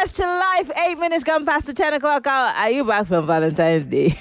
Yes, to life. 8 minutes gone past the 10 o'clock hour. Are you back from Valentine's Day?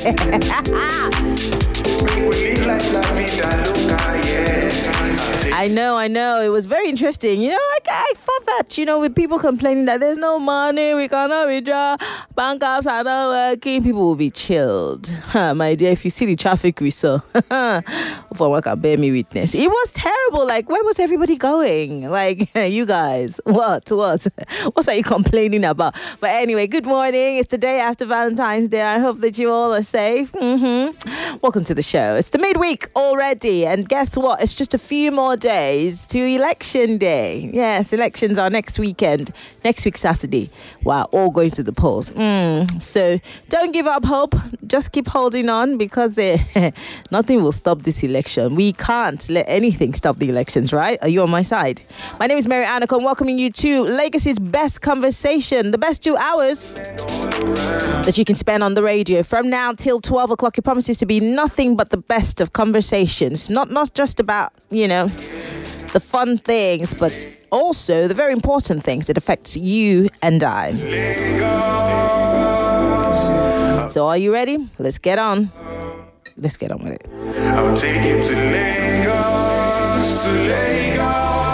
I know. It was very interesting. You know, I thought that, with people complaining that there's no money, we cannot withdraw, bank apps are not working, people will be chilled. My dear, if you see the traffic we saw, for what can bear me witness, it was terrible. Like, where was everybody going? Like, you guys, what are you complaining about? But anyway, good morning. It's the day after Valentine's Day. I hope that you all are safe. Welcome to the show. It's the midweek already, and guess what? It's just a few more days to election day. Yes, elections are next weekend, next week Saturday. We're all going to the polls. So don't give up hope. Just keep holding on, because nothing will stop this election. We can't let anything stop the elections, right? Are you on my side? My name is Mary Anacon, welcoming you to Legacy's best conversation, the best 2 hours that you can spend on the radio. From now till 12 o'clock, it promises to be nothing but the best of conversations. Not just about, the fun things, but also the very important things that affect you and I. So are you ready? Let's get on. Let's get on with it. I'll take you to Lagos.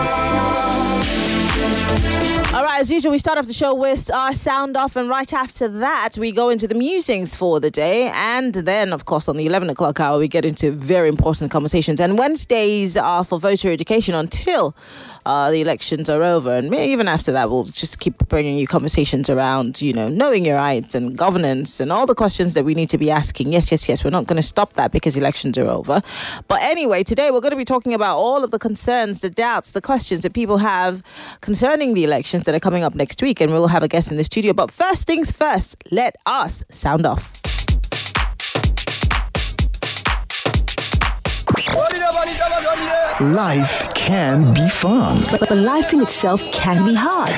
All right, as usual, we start off the show with our sound off, and right after that, we go into the musings for the day. And then, of course, on the 11 o'clock hour, we get into very important conversations. And Wednesdays are for voter education until the elections are over. And even after that, we'll just keep bringing you conversations around, knowing your rights and governance and all the questions that we need to be asking. Yes. We're not going to stop that because elections are over. But anyway, today we're going to be talking about all of the concerns, the doubts, the questions that people have concerning the elections that are coming up next week. And we'll have a guest in the studio. But first things first, let us sound off. Life can be fun. But life in itself can be hard.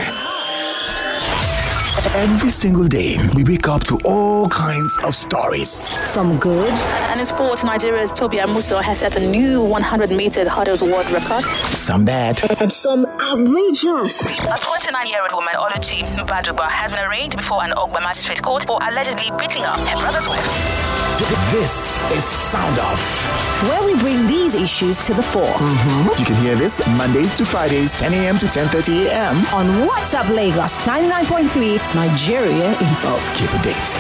Every single day, we wake up to all kinds of stories. Some good. And in sports, Nigeria's Toby Amuso has set a new 100-meter hurdles world record. Some bad. And some outrageous. A 29-year-old woman, Oluchi Baduba, has been arraigned before an Ogba magistrate court for allegedly beating up her brother's wife. This is Sound Off, where we bring these issues to the fore. You can hear this Mondays to Fridays, 10 a.m. to 10:30 a.m. on WhatsApp Lagos 99.3 Nigeria Info. Keep a date.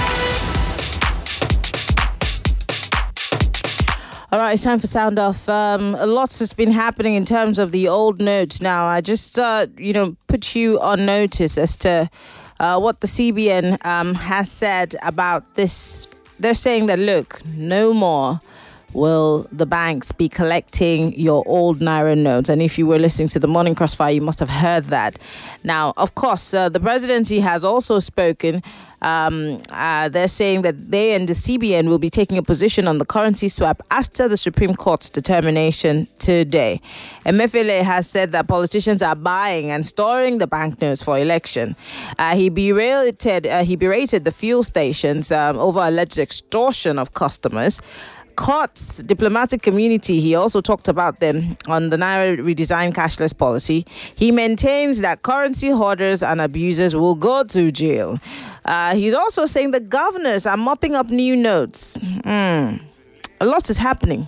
All right, it's time for Sound Off. A lot has been happening in terms of the old notes. Now, I just, put you on notice as to what the CBN has said about this. They're saying that, look, no more will the banks be collecting your old Naira notes. And if you were listening to the Morning Crossfire, you must have heard that. Now, of course, the presidency has also spoken. They're saying that they and the CBN will be taking a position on the currency swap after the Supreme Court's determination today. Emefiele has said that politicians are buying and storing the banknotes for election. He berated the fuel stations over alleged extortion of customers. Courts, diplomatic community, he also talked about them on the Naira redesigned cashless policy. He maintains that currency hoarders and abusers will go to jail. He's also saying the governors are mopping up new notes. A lot is happening.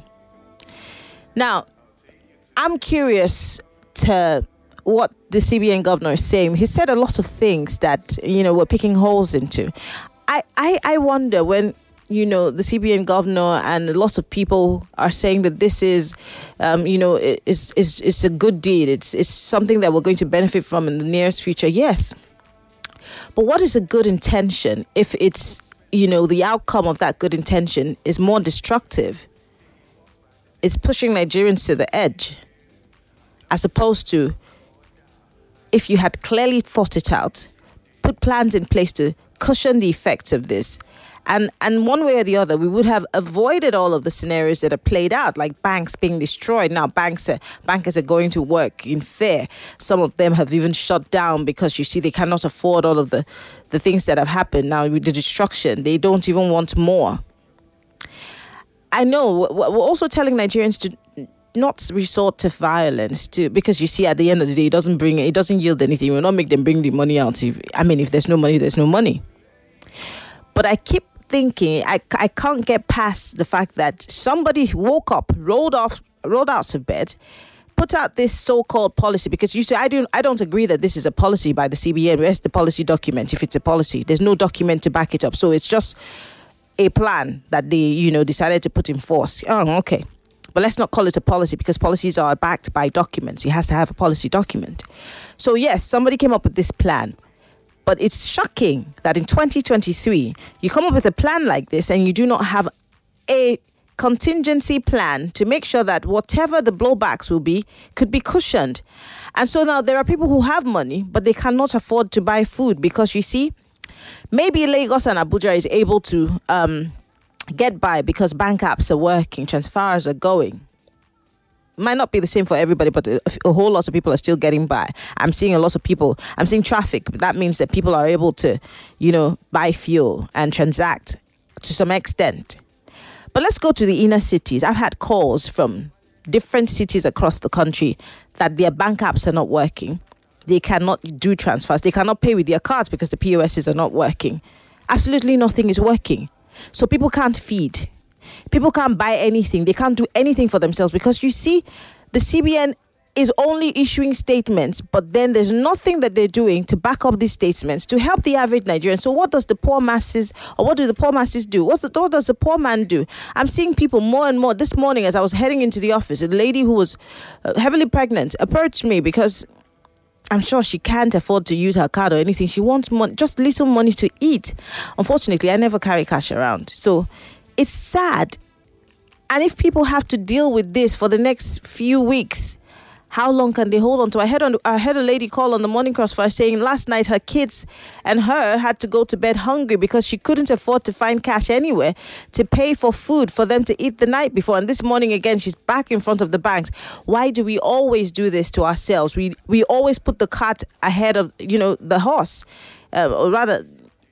Now, I'm curious to what the CBN governor is saying. He said a lot of things that, we're picking holes into. I wonder when the CBN governor and a lot of people are saying that this is, it's a good deed. It's something that we're going to benefit from in the nearest future. Yes. But what is a good intention if it's, the outcome of that good intention is more destructive? It's pushing Nigerians to the edge, as opposed to if you had clearly thought it out, put plans in place to cushion the effects of this. And one way or the other, we would have avoided all of the scenarios that are played out, like banks being destroyed. Now, bankers are going to work in fear. Some of them have even shut down because, they cannot afford all of the things that have happened. Now, with the destruction, they don't even want more. I know we're also telling Nigerians to not resort to violence because you see, at the end of the day, it doesn't yield anything. It will not make them bring the money out. If there's no money, there's no money. But I keep thinking, I can't get past the fact that somebody woke up, rolled out of bed, put out this so-called policy, because you say, I don't agree that this is a policy by the CBN. Where's the policy document? If it's a policy, there's no document to back it up. So it's just a plan that they, decided to put in force. Oh, okay. But let's not call it a policy, because policies are backed by documents. It has to have a policy document. So yes, somebody came up with this plan. But it's shocking that in 2023, you come up with a plan like this and you do not have a contingency plan to make sure that whatever the blowbacks will be could be cushioned. And so now there are people who have money, but they cannot afford to buy food, because you see, maybe Lagos and Abuja is able to get by because bank apps are working, transfers are going. Might not be the same for everybody, but a whole lot of people are still getting by. I'm seeing a lot of people. I'm seeing traffic. That means that people are able to, buy fuel and transact to some extent. But let's go to the inner cities. I've had calls from different cities across the country that their bank apps are not working. They cannot do transfers. They cannot pay with their cards because the POSs are not working. Absolutely nothing is working. So people can't feed. People can't buy anything. They can't do anything for themselves, because you see, the CBN is only issuing statements, but then there's nothing that they're doing to back up these statements to help the average Nigerian. So what do the poor masses do? What does the poor man do? I'm seeing people more and more. This morning, as I was heading into the office, a lady who was heavily pregnant approached me because I'm sure she can't afford to use her card or anything. She wants money, just little money to eat. Unfortunately, I never carry cash around. So it's sad. And if people have to deal with this for the next few weeks, how long can they hold on to? I heard a lady call on the Morning Crossfire saying last night her kids and her had to go to bed hungry because she couldn't afford to find cash anywhere to pay for food for them to eat the night before. And this morning again, she's back in front of the banks. Why do we always do this to ourselves? We always put the cart ahead of, the horse. Or rather,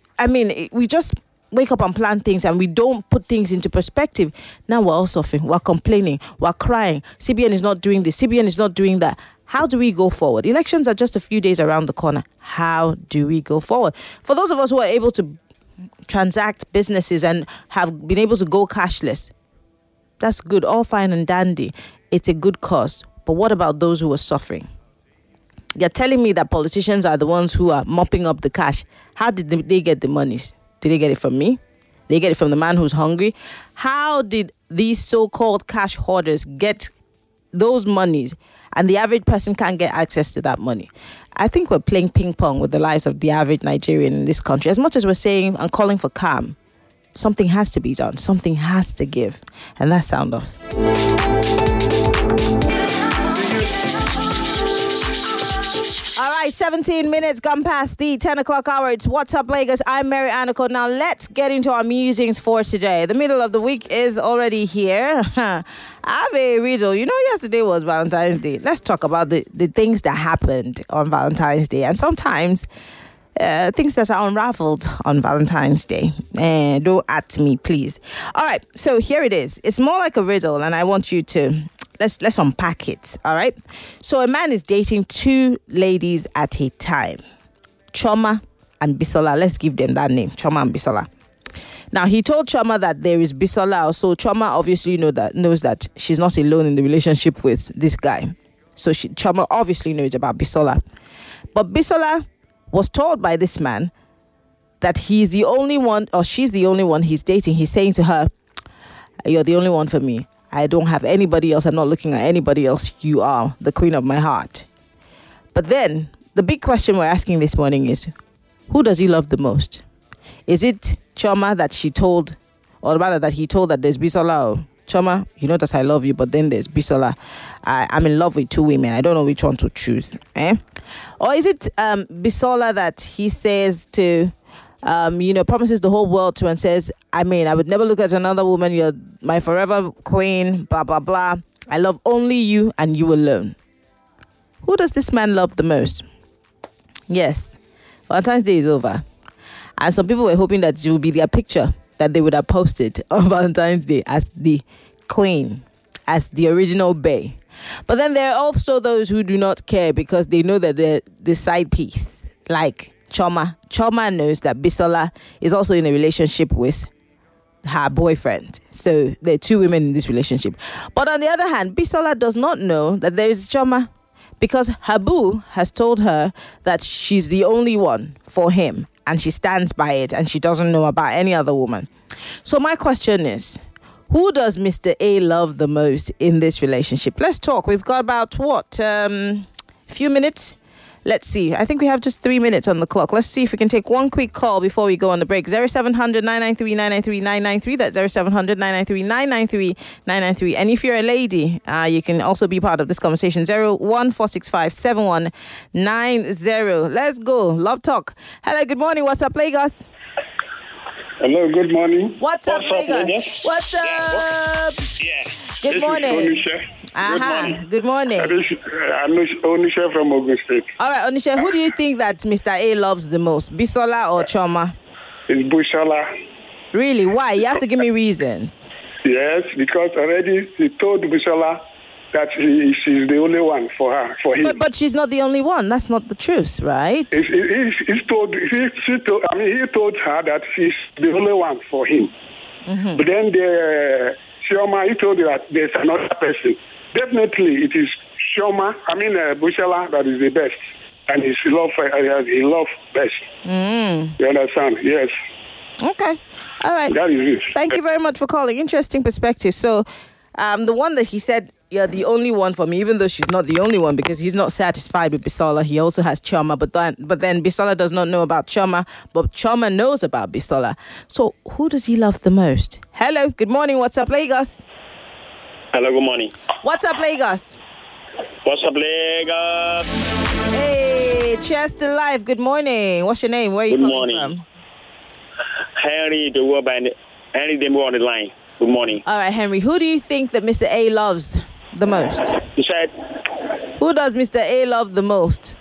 we just wake up and plan things and we don't put things into perspective. Now we're all suffering, we're complaining, we're crying. CBN is not doing this, CBN is not doing that. How do we go forward? Elections are just a few days around the corner. How do we go forward? For those of us who are able to transact businesses and have been able to go cashless, that's good, all fine and dandy. It's a good cause. But what about those who are suffering? You're telling me that politicians are the ones who are mopping up the cash. How did they get the monies? Did they get it from me? Did they get it from the man who's hungry? How did these so-called cash hoarders get those monies and the average person can't get access to that money? I think we're playing ping pong with the lives of the average Nigerian in this country. As much as we're saying and calling for calm, something has to be done. Something has to give. And that's Sound Off. All right, 17 minutes gone past the 10 o'clock hour. It's What's Up Lagos. I'm Mary Aniko. Now let's get into our musings for today. The middle of the week is already here. I have a riddle. Yesterday was Valentine's Day. Let's talk about the things that happened on Valentine's Day. And sometimes things that are unraveled on Valentine's Day. Don't add to me, please. All right, so here it is. It's more like a riddle, and I want you to... Let's unpack it, all right? So a man is dating two ladies at a time, Choma and Bisola. Let's give them that name, Choma and Bisola. Now, he told Choma that there is Bisola. So Choma obviously knows that she's not alone in the relationship with this guy. So Choma obviously knows about Bisola. But Bisola was told by this man that he's the only one, or she's the only one he's dating. He's saying to her, "You're the only one for me. I don't have anybody else. I'm not looking at anybody else. You are the queen of my heart." But then the big question we're asking this morning is, who does he love the most? Is it Choma that she told, or rather that he told that there's Bisola? Or Choma, you know that I love you, but then there's Bisola. I'm in love with two women. I don't know which one to choose. Or is it Bisola that he says to... promises the whole world to and says, I would never look at another woman. You're my forever queen, blah, blah, blah. I love only you and you alone. Who does this man love the most? Yes, Valentine's Day is over. And some people were hoping that it would be their picture that they would have posted on Valentine's Day as the queen. as the original bae. But then there are also those who do not care because they know that they're the side piece, like Chioma. Chioma knows that Bisola is also in a relationship with her boyfriend. So there are two women in this relationship. But on the other hand, Bisola does not know that there is Chioma because her boo has told her that she's the only one for him and she stands by it and she doesn't know about any other woman. So my question is, who does Mr. A love the most in this relationship? Let's talk. We've got about, a few minutes? Let's see. I think we have just 3 minutes on the clock. Let's see if we can take one quick call before we go on the break. 0700 993 993 993. That's 0700 993 993 993. And if you're a lady, you can also be part of this conversation. 01465 7190. Let's go. Love Talk. Hello, good morning. What's up, Lagos? Hello, good morning. What's up, Lagos? What's up? Yeah. Good morning. Good morning. I'm Onisha from Ogun State. All right, Onisha, who do you think that Mr. A loves the most, Bisola or Chioma? It's Bisola. Really? Why? You have to give me reasons. Yes, because already he told Bisola that she's the only one for her, for him. But she's not the only one. That's not the truth, right? He told her that she's the only one for him. Mm-hmm. But then Chioma, he told her that there's another person. Definitely, it is Bisola that is the best, and he love best. You understand? Yes. Okay. All right. That is it. Thank you very much for calling. Interesting perspective. So, the one that he said, you're the only one for me, even though she's not the only one, because he's not satisfied with Bisola. He also has Chioma, but then Bisola does not know about Chioma, but Chioma knows about Bisola. So, who does he love the most? Hello. Good morning. What's up, Lagos? Hello, good morning. What's up, Lagos? What's up, Lagos? Hey, cheers to life. Good morning. What's your name? Where are you calling from? Henry Demo on the line. Good morning. All right, Henry. Who do you think that Mr. A loves the most? You said? Who does Mr. A love the most?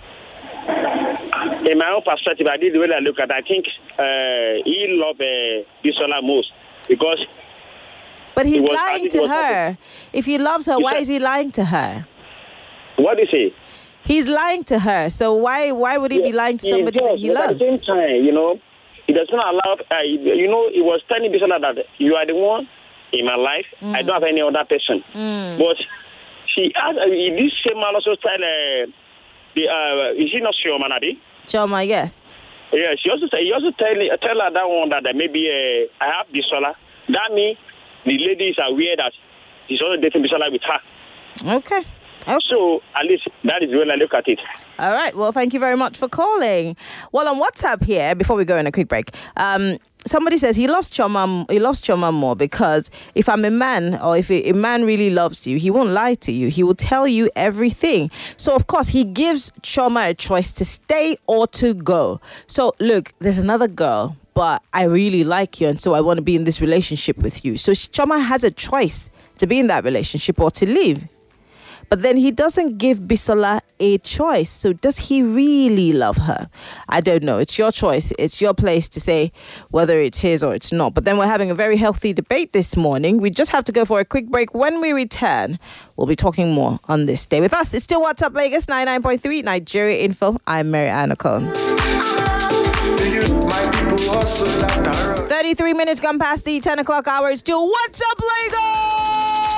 In my own perspective, I did the way I look at it. I think he loves Bisola most because... But he's lying to her. If he loves her, why is he lying to her? What do you say? He's lying to her. So why would he be lying to somebody that he loves? At the same time, he does not allow... he was telling Bisola that you are the one in my life. I don't have any other person. But she asked... this same man also tell... is she not Chioma, Nabi? Chioma, yes. Yeah, he also tell her that one that maybe I have Bisola. That means the lady is aware that he's also dating Bisola with her. Okay. So, at least that is the way I look at it. All right. Well, thank you very much for calling. Well, on WhatsApp here, before we go in a quick break, somebody says he loves Chioma more because if I'm a man, or if a man really loves you, he won't lie to you. He will tell you everything. So, of course, he gives Chioma a choice to stay or to go. So, look, there's another girl, but I really like you, and so I want to be in this relationship with you. So Chioma has a choice to be in that relationship or to leave. But then he doesn't give Bisola a choice. So does he really love her? I don't know. It's your choice. It's your place to say whether it's his or it's not. But then we're having a very healthy debate this morning. We just have to go for a quick break. When we return, we'll be talking more on this. Stay with us. It's still What's Up Lagos 99.3 Nigeria Info. I'm Mary Anna Cone. 33 minutes gone past the 10 o'clock hour. It's still What's Up Lagos?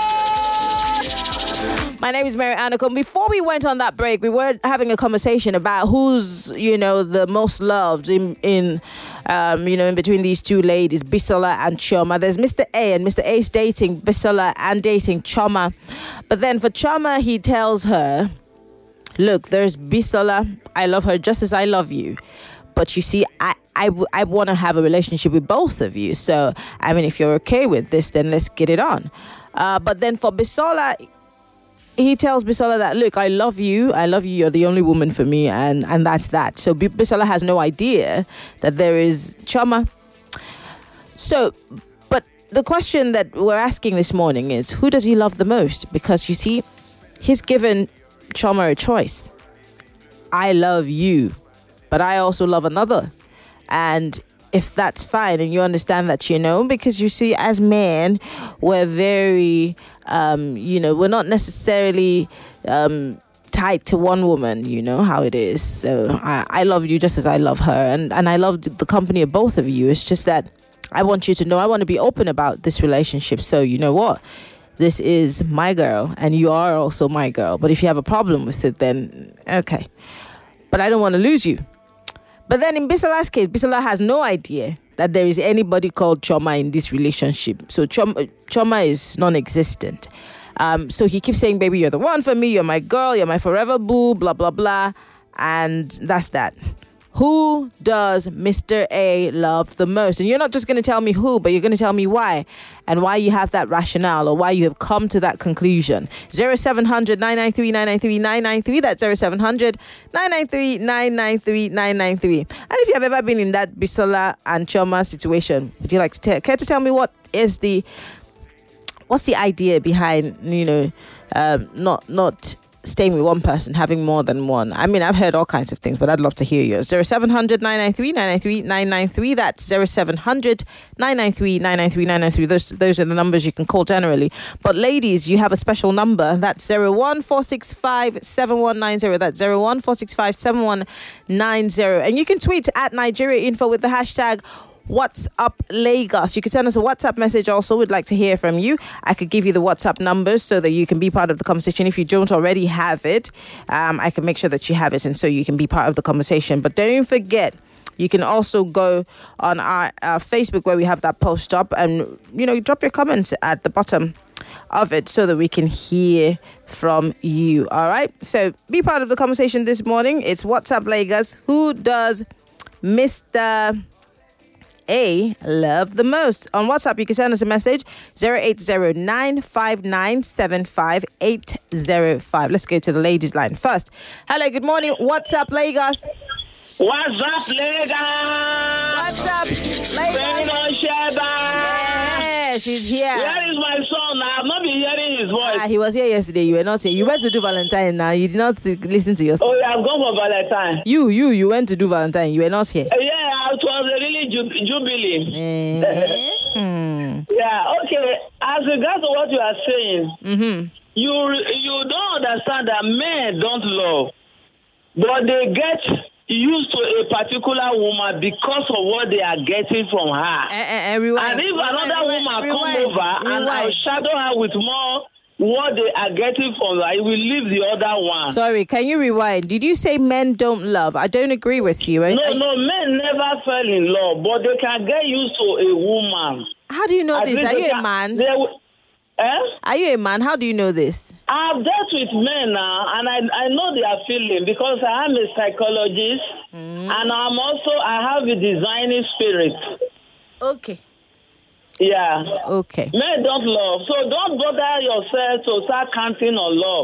My name is Mary Anna Cone. Before we went on that break, we were having a conversation about who's, the most loved in between these two ladies, Bisola and Chioma. There's Mr. A, and Mr. A is dating Bisola and dating Chioma. But then for Chioma, he tells her, look, there's Bisola. I love her just as I love you. But you see, I want to have a relationship with both of you. So, if you're okay with this, then let's get it on. But then for Bisola, he tells Bisola that, look, I love you, you're the only woman for me, and that's that. So Bisola has no idea that there is Chioma. So, but the question that we're asking this morning is, who does he love the most? Because you see, he's given Chioma a choice. I love you, but I also love another. And if that's fine and you understand that, because you see, as men, we're very, we're not necessarily tied to one woman, you know how it is. So I love you just as I love her, and I love the company of both of you. It's just that I want you to know I want to be open about this relationship. So you know what? This is my girl and you are also my girl. But if you have a problem with it, then okay. But I don't want to lose you. But then in Bisola's case, Bisola has no idea that there is anybody called Choma in this relationship. So Choma is non-existent. So he keeps saying, baby, you're the one for me. You're my girl. You're my forever boo, blah, blah, blah. And that's that. Who does Mr. A love the most? And you're not just going to tell me who, but you're going to tell me why, and why you have that rationale, or why you have come to that conclusion. 0700 993 993 993. That's 0700 993 993 993. And if you have ever been in that Bisola and Choma situation, would you like to care to tell me what's the idea behind, not staying with one person, having more than one? I mean, I've heard all kinds of things, but I'd love to hear yours. 0700 993 993 993. That's 0700 993 993 993. Those are the numbers you can call generally. But ladies, you have a special number. That's 01465 7190. That's 01465 7190. And you can tweet at Nigeria Info with the hashtag What's Up Lagos. You can send us a WhatsApp message also. We'd like to hear from you. I could give you the WhatsApp numbers so that you can be part of the conversation. If you don't already have it, I can make sure that you have it, and so you can be part of the conversation. But don't forget, you can also go on our Facebook where we have that post up, and drop your comments at the bottom of it so that we can hear from you. All right, so be part of the conversation this morning. It's WhatsApp Lagos. Who does Mr. A love the most? On WhatsApp, you can send us a message 08095975805. Let's go to the ladies line first. Hello, good morning. What's up, Lagos? What's up, Lagos? What's up, Lagos? Yeah, she's here. Where is my son? I have not been hearing his voice. He was here yesterday. You were not here. You went to do Valentine now. You did not listen to your son. Oh, yeah, I'm going for Valentine. You went to do Valentine. You were not here. Yeah, it was really jubilee. Yeah, okay. As regards to what you are saying, you don't understand that men don't love, but they get used to a particular woman because of what they are getting from her. And if another woman come over and I'll shadow her with more what they are getting from her, it will leave the other one. Sorry, can you rewind? Did you say men don't love? I don't agree with you. No, men never fell in love, but they can get used to a woman. How do you know this? Are you a man? Are you a man? How do you know this? I've dealt with men now, and I know their feeling because I am a psychologist, and I have a designing spirit. Okay. Yeah. Okay. Men don't love, so don't bother yourself to start counting on love.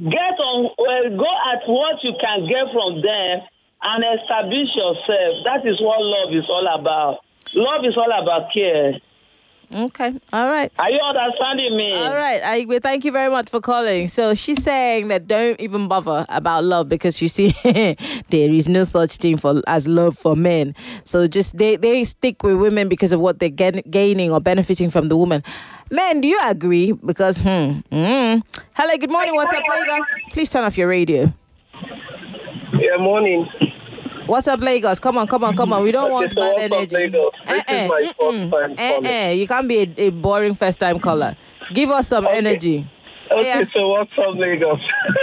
Go at what you can get from them and establish yourself. That is what love is all about. Love is all about care. Okay. All right. Are you understanding me? All right. Thank you very much for calling. So she's saying that don't even bother about love because you see there is no such thing as love for men. So just they stick with women because of what they're gaining or benefiting from the woman. Men, do you agree? Because Hello, good morning. What's up, Lagos? Please turn off your radio. Yeah, morning. What's up, Lagos? Come on. We don't want bad energy. Lagos? This is my first time calling. You can't be a boring first-time caller. Give us some energy. Okay, so what's up, Lagos?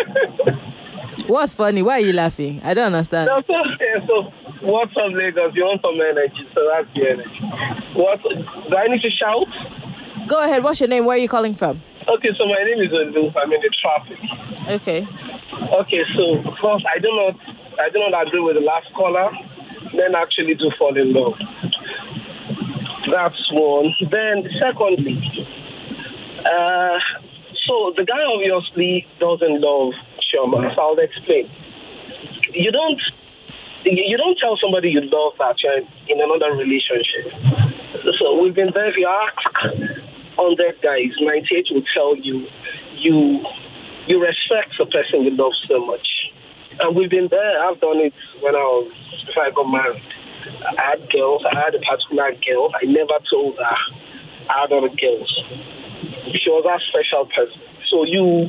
What's funny? Why are you laughing? I don't understand. That's okay. So, what's up, Lagos? You want some energy, so that's the energy. Do I need to shout? Go ahead. What's your name? Where are you calling from? Okay, so my name is Olu. I'm in the traffic. Okay, so first, I do not agree with the last caller. Men actually do fall in love. That's one. Then, secondly, so the guy obviously doesn't love Choma. So I'll explain. You don't tell somebody you love that you're in another relationship. So we've been there. If you ask 100 guys, 98 will tell you you respect the person you love so much. And we've been there. I've done it before I got married. had girls. I had a particular girl. I never told her I had other girls. She was that special person. So you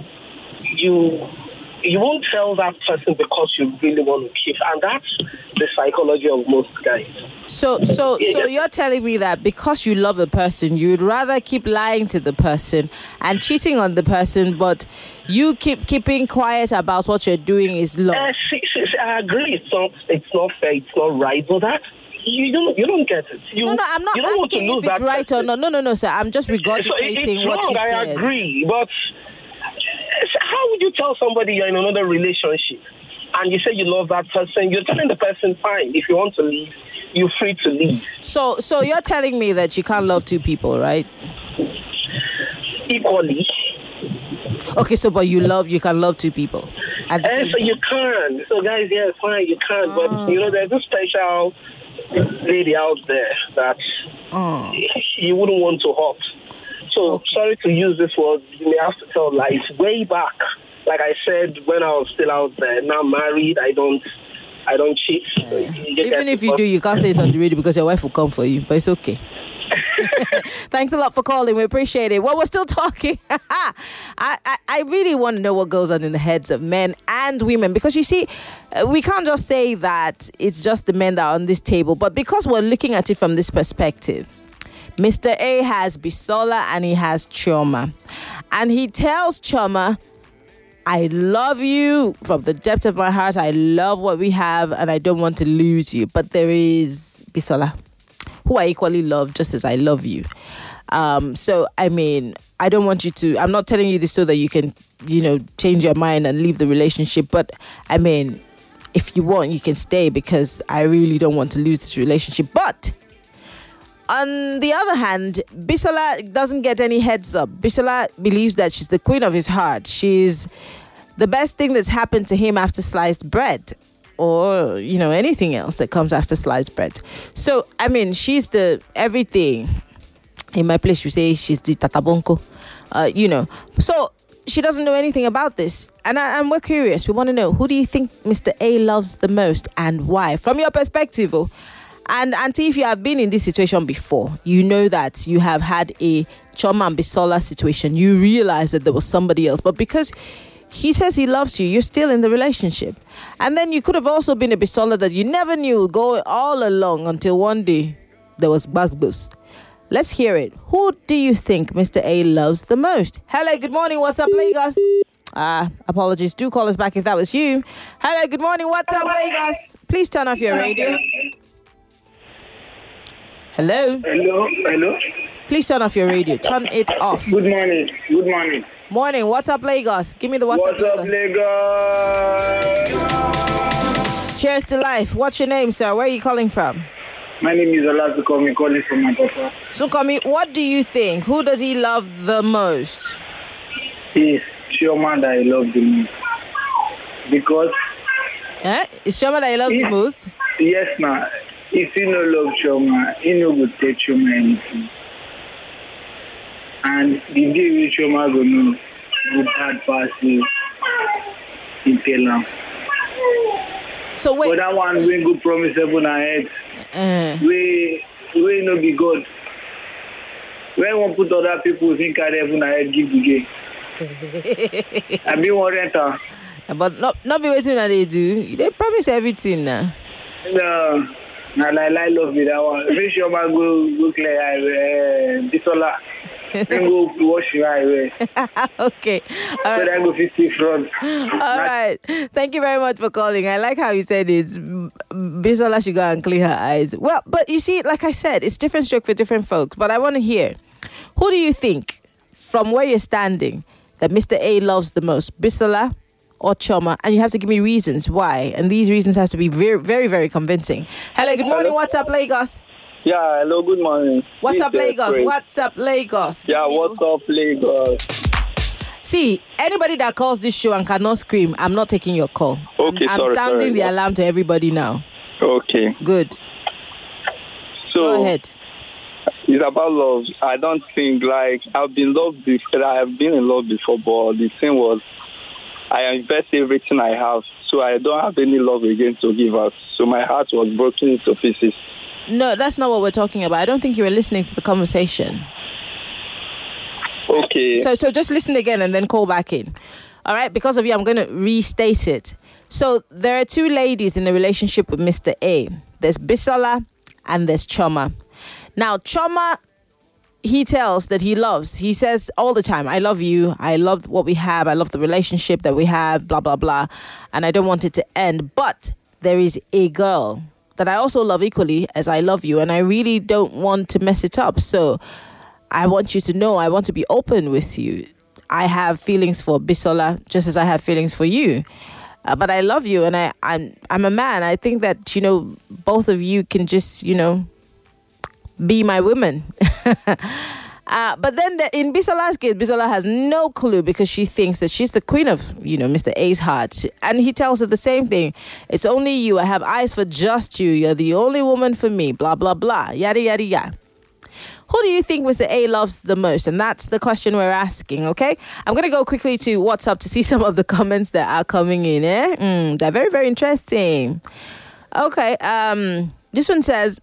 won't tell that person because you really want to keep, and that's the psychology of most guys. So you're telling me that because you love a person, you would rather keep lying to the person and cheating on the person, but you keeping quiet about what you're doing is love. I agree. It's not fair. It's not right. But that you don't get it. No, I'm not asking if it's right or not. No, sir. I'm just regurgitating what you said. I agree, but how would you tell somebody you're in another relationship and you say you love that person? You're telling the person, fine, if you want to leave, you're free to leave. So you're telling me that you can't love two people, right? Equally. Okay, so but you can love two people. So you can. So guys, yeah, fine, you can. But there's a special lady out there that you wouldn't want to hurt. So, sorry to use this word, you may have to tell lies. Way back, like I said, when I was still out there, now married, I don't cheat. Even if you do, you can't say it on the radio because your wife will come for you, but it's okay. Thanks a lot for calling. We appreciate it. Well, we're still talking. I really want to know what goes on in the heads of men and women, because you see, we can't just say that it's just the men that are on this table, but because we're looking at it from this perspective. Mr. A has Bisola and he has Chioma. And he tells Chioma, I love you from the depth of my heart. I love what we have and I don't want to lose you. But there is Bisola, who I equally love just as I love you. So, I mean, I don't want you to, I'm not telling you this so that you can, change your mind and leave the relationship. But, I mean, if you want, you can stay because I really don't want to lose this relationship. But on the other hand, Bisola doesn't get any heads up. Bisola believes that she's the queen of his heart. She's the best thing that's happened to him after sliced bread, or, anything else that comes after sliced bread. So, I mean, she's the everything. In my place, you say she's the tatabonko, So, she doesn't know anything about this. And we're curious. We want to know, who do you think Mr. A loves the most and why? From your perspective, And Auntie, if you have been in this situation before, you know that you have had a Chioma and Bisola situation. You realize that there was somebody else. But because he says he loves you, you're still in the relationship. And then you could have also been a Bisola that you never knew go all along until one day there was buzz. Let's hear it. Who do you think Mr. A loves the most? Hello, good morning. What's up, Lagos? Apologies. Do call us back if that was you. Hello, good morning. What's up, Lagos? Please turn off your radio. Hello? Hello? Please turn off your radio. Turn it off. Good morning. Morning. What's up, Lagos? Give me the what's up, Lagos. Cheers to life. What's your name, sir? Where are you calling from? My name is Olasukomi, calling from my papa. Sukomi, what do you think? Who does he love the most? It's Chioma that I love the most. Because... It's Chioma that he loves the most? Yes, ma'am. If you no love Chioma, you no go take Chioma anything. And the day we Chioma go know, good bad pass you in tell him. So wait. But that one we go promise heaven ahead. We no be God. When we put other people think at heaven ahead, give the game. I be one renter. But not be waiting that they do. They promise everything now. No. I love me that one. Make sure I go clear highway. Bisola. Then go wash your highway. Okay. All right. So then go 50 front. All right. Thank you very much for calling. I like how you said it. Bisola should go and clear her eyes. Well, but you see, like I said, it's different stroke for different folks. But I want to hear, who do you think, from where you're standing, that Mr. A loves the most? Bisola or Chioma? And you have to give me reasons why. And these reasons have to be very, very, very convincing. Hello, good morning. What's up, Lagos? Yeah, hello, good morning. What's up, Lagos? What's up, Lagos? Yeah, what's up, Lagos? See, anybody that calls this show and cannot scream, I'm not taking your call. Okay, I'm sounding the alarm to everybody now. Okay. Good. So, go ahead. It's about love. I don't think, I've been in love before, but the thing was, I invest everything I have, so I don't have any love again to give out. So my heart was broken into pieces. No, that's not what we're talking about. I don't think you were listening to the conversation. Okay. So just listen again and then call back in. All right? Because of you, I'm going to restate it. So there are two ladies in a relationship with Mr. A. There's Bisola and there's Choma. Now, Choma, he tells that he loves. He says all the time, I love you. I love what we have. I love the relationship that we have, blah, blah, blah. And I don't want it to end. But there is a girl that I also love equally as I love you. And I really don't want to mess it up. So I want you to know, I want to be open with you. I have feelings for Bisola just as I have feelings for you. But I love you, and I'm a man. I think that, both of you can just, be my women. But then in Bisola's case, Bisola has no clue because she thinks that she's the queen of, Mr. A's heart. And he tells her the same thing. It's only you. I have eyes for just you. You're the only woman for me. Blah, blah, blah. Yada, yada, yada. Who do you think Mr. A loves the most? And that's the question we're asking, okay? I'm going to go quickly to WhatsApp to see some of the comments that are coming in, They're very, very interesting. Okay, this one says...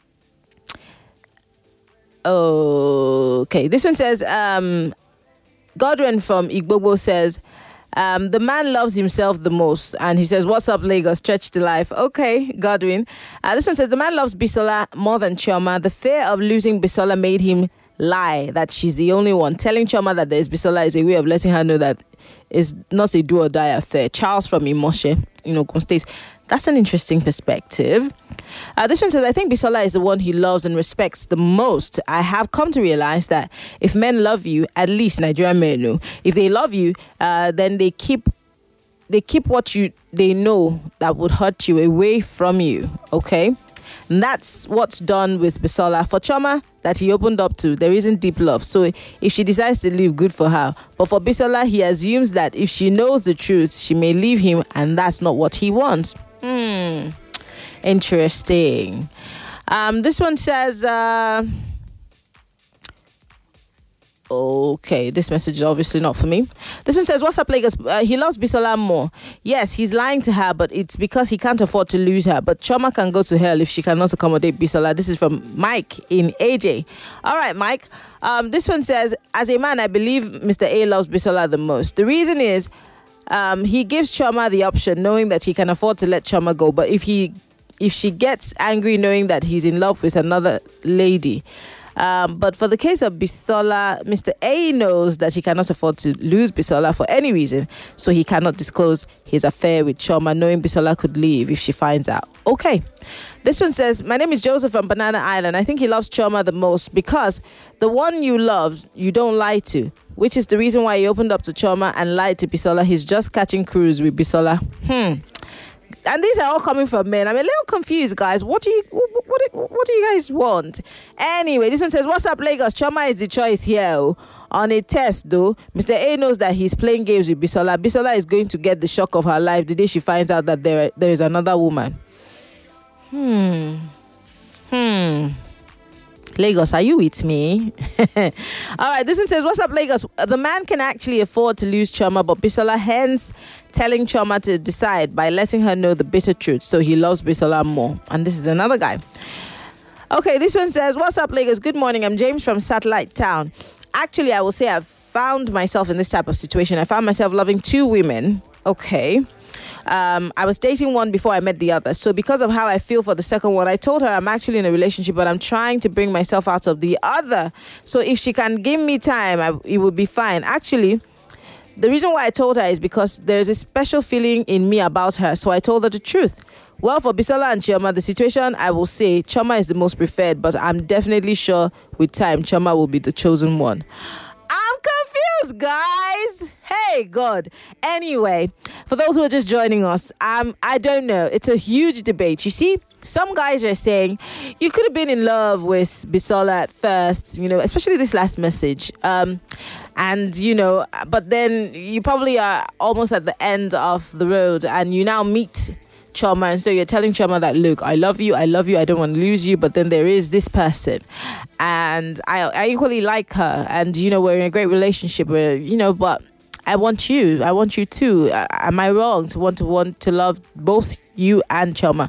Okay, this one says... Godwin from Igbobo says... the man loves himself the most. And he says, what's up, Lagos? Church to life. Okay, Godwin. This one says, the man loves Bisola more than Chioma. The fear of losing Bisola made him lie that she's the only one. Telling Chioma that there's Bisola is a way of letting her know that it's not a do or die affair. Charles from Imoshe, State. That's an interesting perspective. This one says, I think Bisola is the one he loves and respects the most. I have come to realize that if men love you, at least Nigerian men know, if they love you, then they keep what they know that would hurt you away from you, okay? And that's what's done with Bisola. For Choma, that he opened up to, there isn't deep love. So if she decides to leave, good for her. But for Bisola, he assumes that if she knows the truth, she may leave him, and that's not what he wants. Interesting. This one says... Okay, this message is obviously not for me. This one says, what's up, Lagos? He loves Bisola more. Yes, he's lying to her, but it's because he can't afford to lose her. But Choma can go to hell if she cannot accommodate Bisola. This is from Mike in AJ. All right, Mike. This one says, as a man, I believe Mr. A loves Bisola the most. The reason is he gives Choma the option, knowing that he can afford to let Choma go. But if she gets angry knowing that he's in love with another lady... but for the case of Bisola, Mr. A knows that he cannot afford to lose Bisola for any reason, so he cannot disclose his affair with Choma, knowing Bisola could leave if she finds out. Okay. This one says, my name is Joseph from Banana Island. I think he loves Choma the most because the one you love, you don't lie to, which is the reason why he opened up to Choma and lied to Bisola. He's just catching cruise with Bisola. And these are all coming from men. I'm a little confused, guys. What do you guys want? Anyway, this one says, what's up, Lagos? Choma is the choice here. On a test, though, Mr. A knows that he's playing games with Bisola. Bisola is going to get the shock of her life the day she finds out that there is another woman. Lagos, are you with me? All right, this one says, what's up, Lagos? The man can actually afford to lose Choma, but Bisola hence telling Choma to decide by letting her know the bitter truth. So he loves Bisola more. And this is another guy. Okay, this one says, what's up, Lagos? Good morning. I'm James from Satellite Town. Actually, I will say I've found myself in this type of situation. I found myself loving two women. Okay. I was dating one before I met the other. So because of how I feel for the second one, I told her I'm actually in a relationship, but I'm trying to bring myself out of the other. So if she can give me time, it would be fine. Actually, the reason why I told her is because there's a special feeling in me about her. So I told her the truth. Well, for Bisola and Choma, the situation, I will say Choma is the most preferred, but I'm definitely sure with time, Choma will be the chosen one. I'm confused, guys. Hey, God. Anyway, for those who are just joining us, I don't know. It's a huge debate. You see, some guys are saying you could have been in love with Bisola at first, especially this last message. And, but then you probably are almost at the end of the road and you now meet Choma, and so you're telling Choma that, look, I love you, I don't want to lose you, but then there is this person and I equally like her, and we're in a great relationship where but I want you too. Am I wrong to want to love both you and Choma?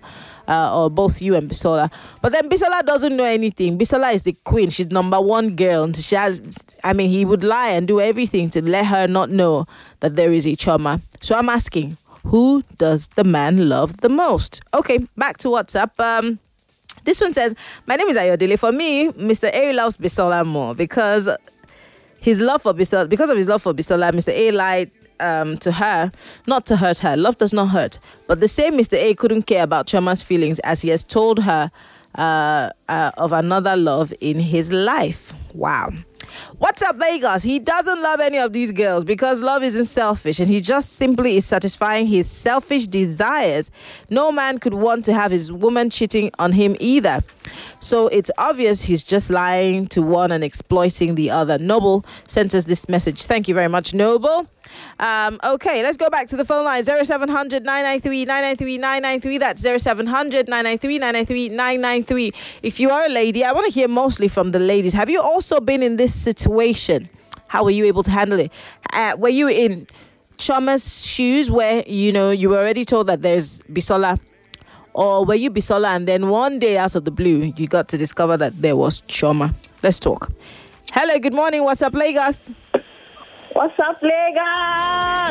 or both you and Bisola. But then Bisola doesn't know anything. Bisola is the queen. She's number one girl. And he would lie and do everything to let her not know that there is a Chioma. So I'm asking, who does the man love the most? Okay, back to WhatsApp. This one says, my name is Ayodele. For me, Mr. A loves Bisola more because his love for Bisola, Mr. A lied to her, not to hurt her. Love does not hurt. But the same Mr. A couldn't care about Chioma's feelings as he has told her of another love in his life. Wow. What's up, Lagos? He doesn't love any of these girls because love isn't selfish and he just simply is satisfying his selfish desires. No man could want to have his woman cheating on him either. So it's obvious he's just lying to one and exploiting the other. Noble sent us this message. Thank you very much, Noble. Okay, let's go back to the phone line. 0700 993 993 993. That's 0700 993 993 993. If you are a lady, I want to hear mostly from the ladies. Have you also been in this situation? How were you able to handle it? Were you in Chioma's shoes where, you were already told that there's Bisola? Or were you Bisola and then one day out of the blue, you got to discover that there was Chioma? Let's talk. Hello, good morning. What's up, Lagos? What's up, Lagos?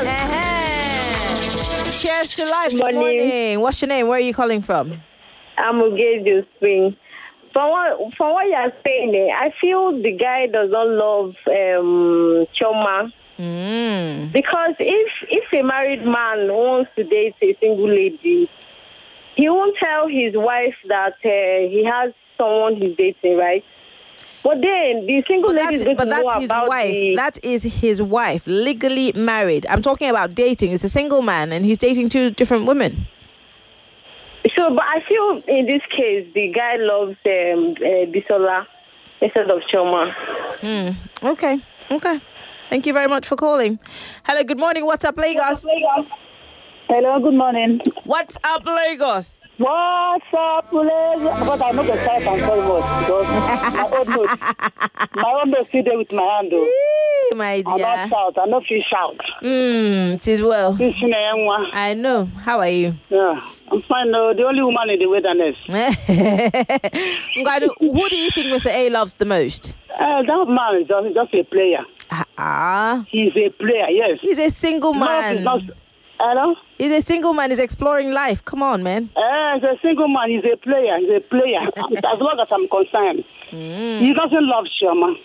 Cheers to life. Good morning. What's your name? Where are you calling from? I'm Ugeju Spring. From what you're saying, I feel the guy does not love Chioma. Because if a married man wants to date a single lady, he won't tell his wife that he has someone he's dating, right? But then the single lady is going to know his about wife. That is his wife, legally married. I'm talking about dating. It's a single man and he's dating two different women. So, but I feel in this case, the guy loves Bisola instead of Chioma. Okay. Thank you very much for calling. Hello, good morning. What's up, Lagos? Hello, good morning. What's up, Lagos? What's up, Lagos? But I'm not going to type and very much because my own note still there with my hand. My dear. I'm not shout. I'm not feel shout. It is well. I know. How are you? Yeah, I'm fine. The only woman in the wilderness. Who do you think Mr. A loves the most? That man is just a player. He's a player, yes. He's a single man. Hello? He's a single man. He's exploring life. Come on, man. He's a single man. He's a player. As long as I'm concerned. He doesn't love Chioma.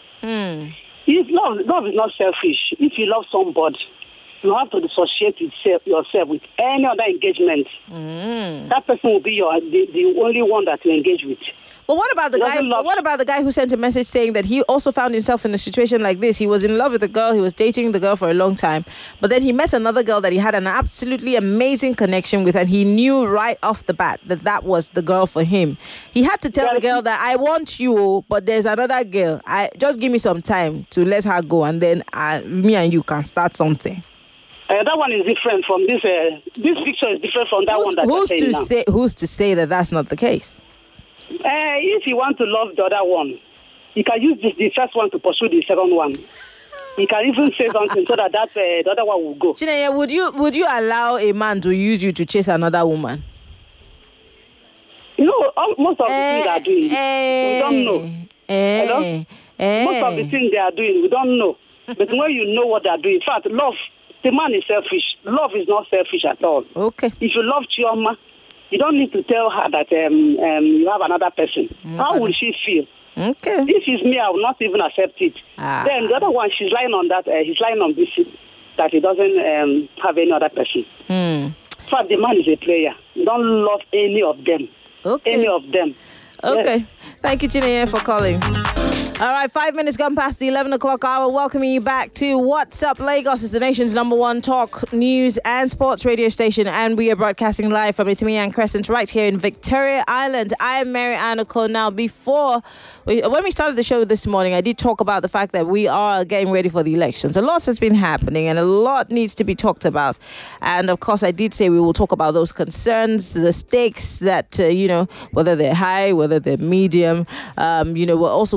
Love is not selfish. If you love somebody, you have to dissociate yourself with any other engagement. That person will be the only one that you engage with. But what about the guy? What about the guy who sent a message saying that he also found himself in a situation like this? He was in love with a girl. He was dating the girl for a long time, but then he met another girl that he had an absolutely amazing connection with, and he knew right off the bat that that was the girl for him. He had to tell the girl that I want you, but there's another girl. Just give me some time to let her go, and then me and you can start something. That one is different from this. This picture is different from that one that you're saying now. Who's to say that that's not the case? If you want to love the other one, you can use the first one to pursue the second one. You can even say something so that the other one will go. Chineye, would you allow a man to use you to chase another woman? Most of the things they are doing, we don't know. Hello? Most of the things they are doing, we don't know. But when you know what they are doing, in fact, love, the man is selfish. Love is not selfish at all. Okay. If you love Chioma, you don't need to tell her that you have another person. How will she feel? Okay. If it's me, I will not even accept it. Then the other one, she's lying on that. He's lying on this, that he doesn't have any other person. In fact, the man is a player. You don't love any of them. Okay. Any of them. Okay. Yes. Thank you, Chineye, for calling. All right, 5 minutes gone past the 11 o'clock hour. Welcoming you back to What's Up Lagos. It's the nation's #1 talk, news and sports radio station. And we are broadcasting live from Itimian Crescent right here in Victoria Island. I am Mary Ann Okon. Now, when we started the show this morning, I did talk about the fact that we are getting ready for the elections. A lot has been happening and a lot needs to be talked about. And of course, I did say we will talk about those concerns, the stakes that, whether they're high, whether they're medium. We're also going to look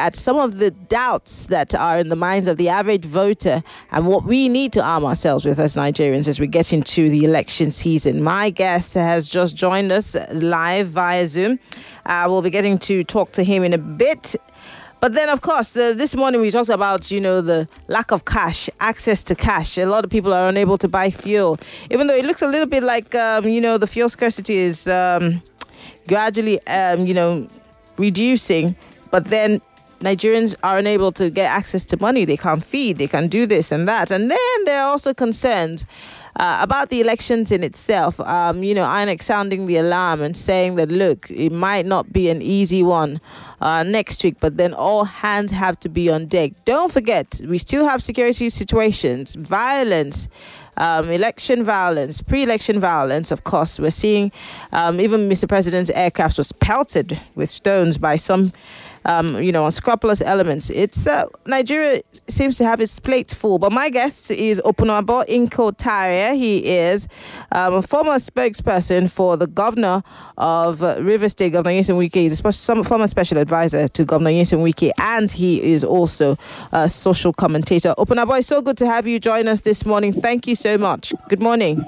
at some of the doubts that are in the minds of the average voter and what we need to arm ourselves with as Nigerians as we get into the election season. My guest has just joined us live via Zoom. We'll be getting to talk to him in a bit. But then, of course, this morning we talked about, the lack of cash, access to cash. A lot of people are unable to buy fuel, even though it looks a little bit like, the fuel scarcity is gradually, reducing. But then Nigerians are unable to get access to money. They can't feed. They can do this and that. And then there are also concerns about the elections in itself. INEC sounding the alarm and saying that, look, it might not be an easy one next week, but then all hands have to be on deck. Don't forget, we still have security situations, violence, election violence, pre-election violence. Of course, we're seeing even Mr. President's aircraft was pelted with stones by some unscrupulous elements. It's Nigeria seems to have its plate full. But my guest is Opunabo Inko-Tariah. He is a former spokesperson for the governor of Rivers State, Governor Nyesom Wike. He's a former special advisor to Governor Nyesom Wike, and he is also a social commentator. Opunabo, it's so good to have you join us this morning. Thank you so much. Good morning.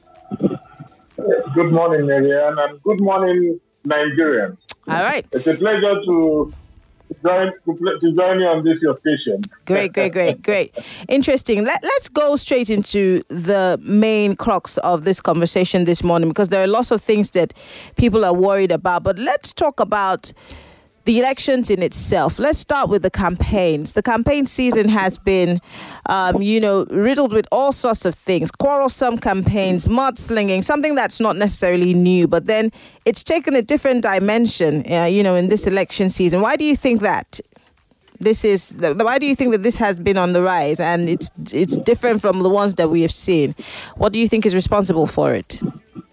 Good morning, Marianne, and good morning, Nigerians. All right. It's a pleasure to join you on this your station. Great. Interesting. Let's go straight into the main crux of this conversation this morning, because there are lots of things that people are worried about. But let's talk about the elections in itself. Let's start with the campaigns. The campaign season has been, riddled with all sorts of things. Quarrelsome campaigns, mudslinging, something that's not necessarily new, but then it's taken a different dimension, in this election season. Why do you think that? Why do you think that this has been on the rise and it's different from the ones that we have seen? What do you think is responsible for it?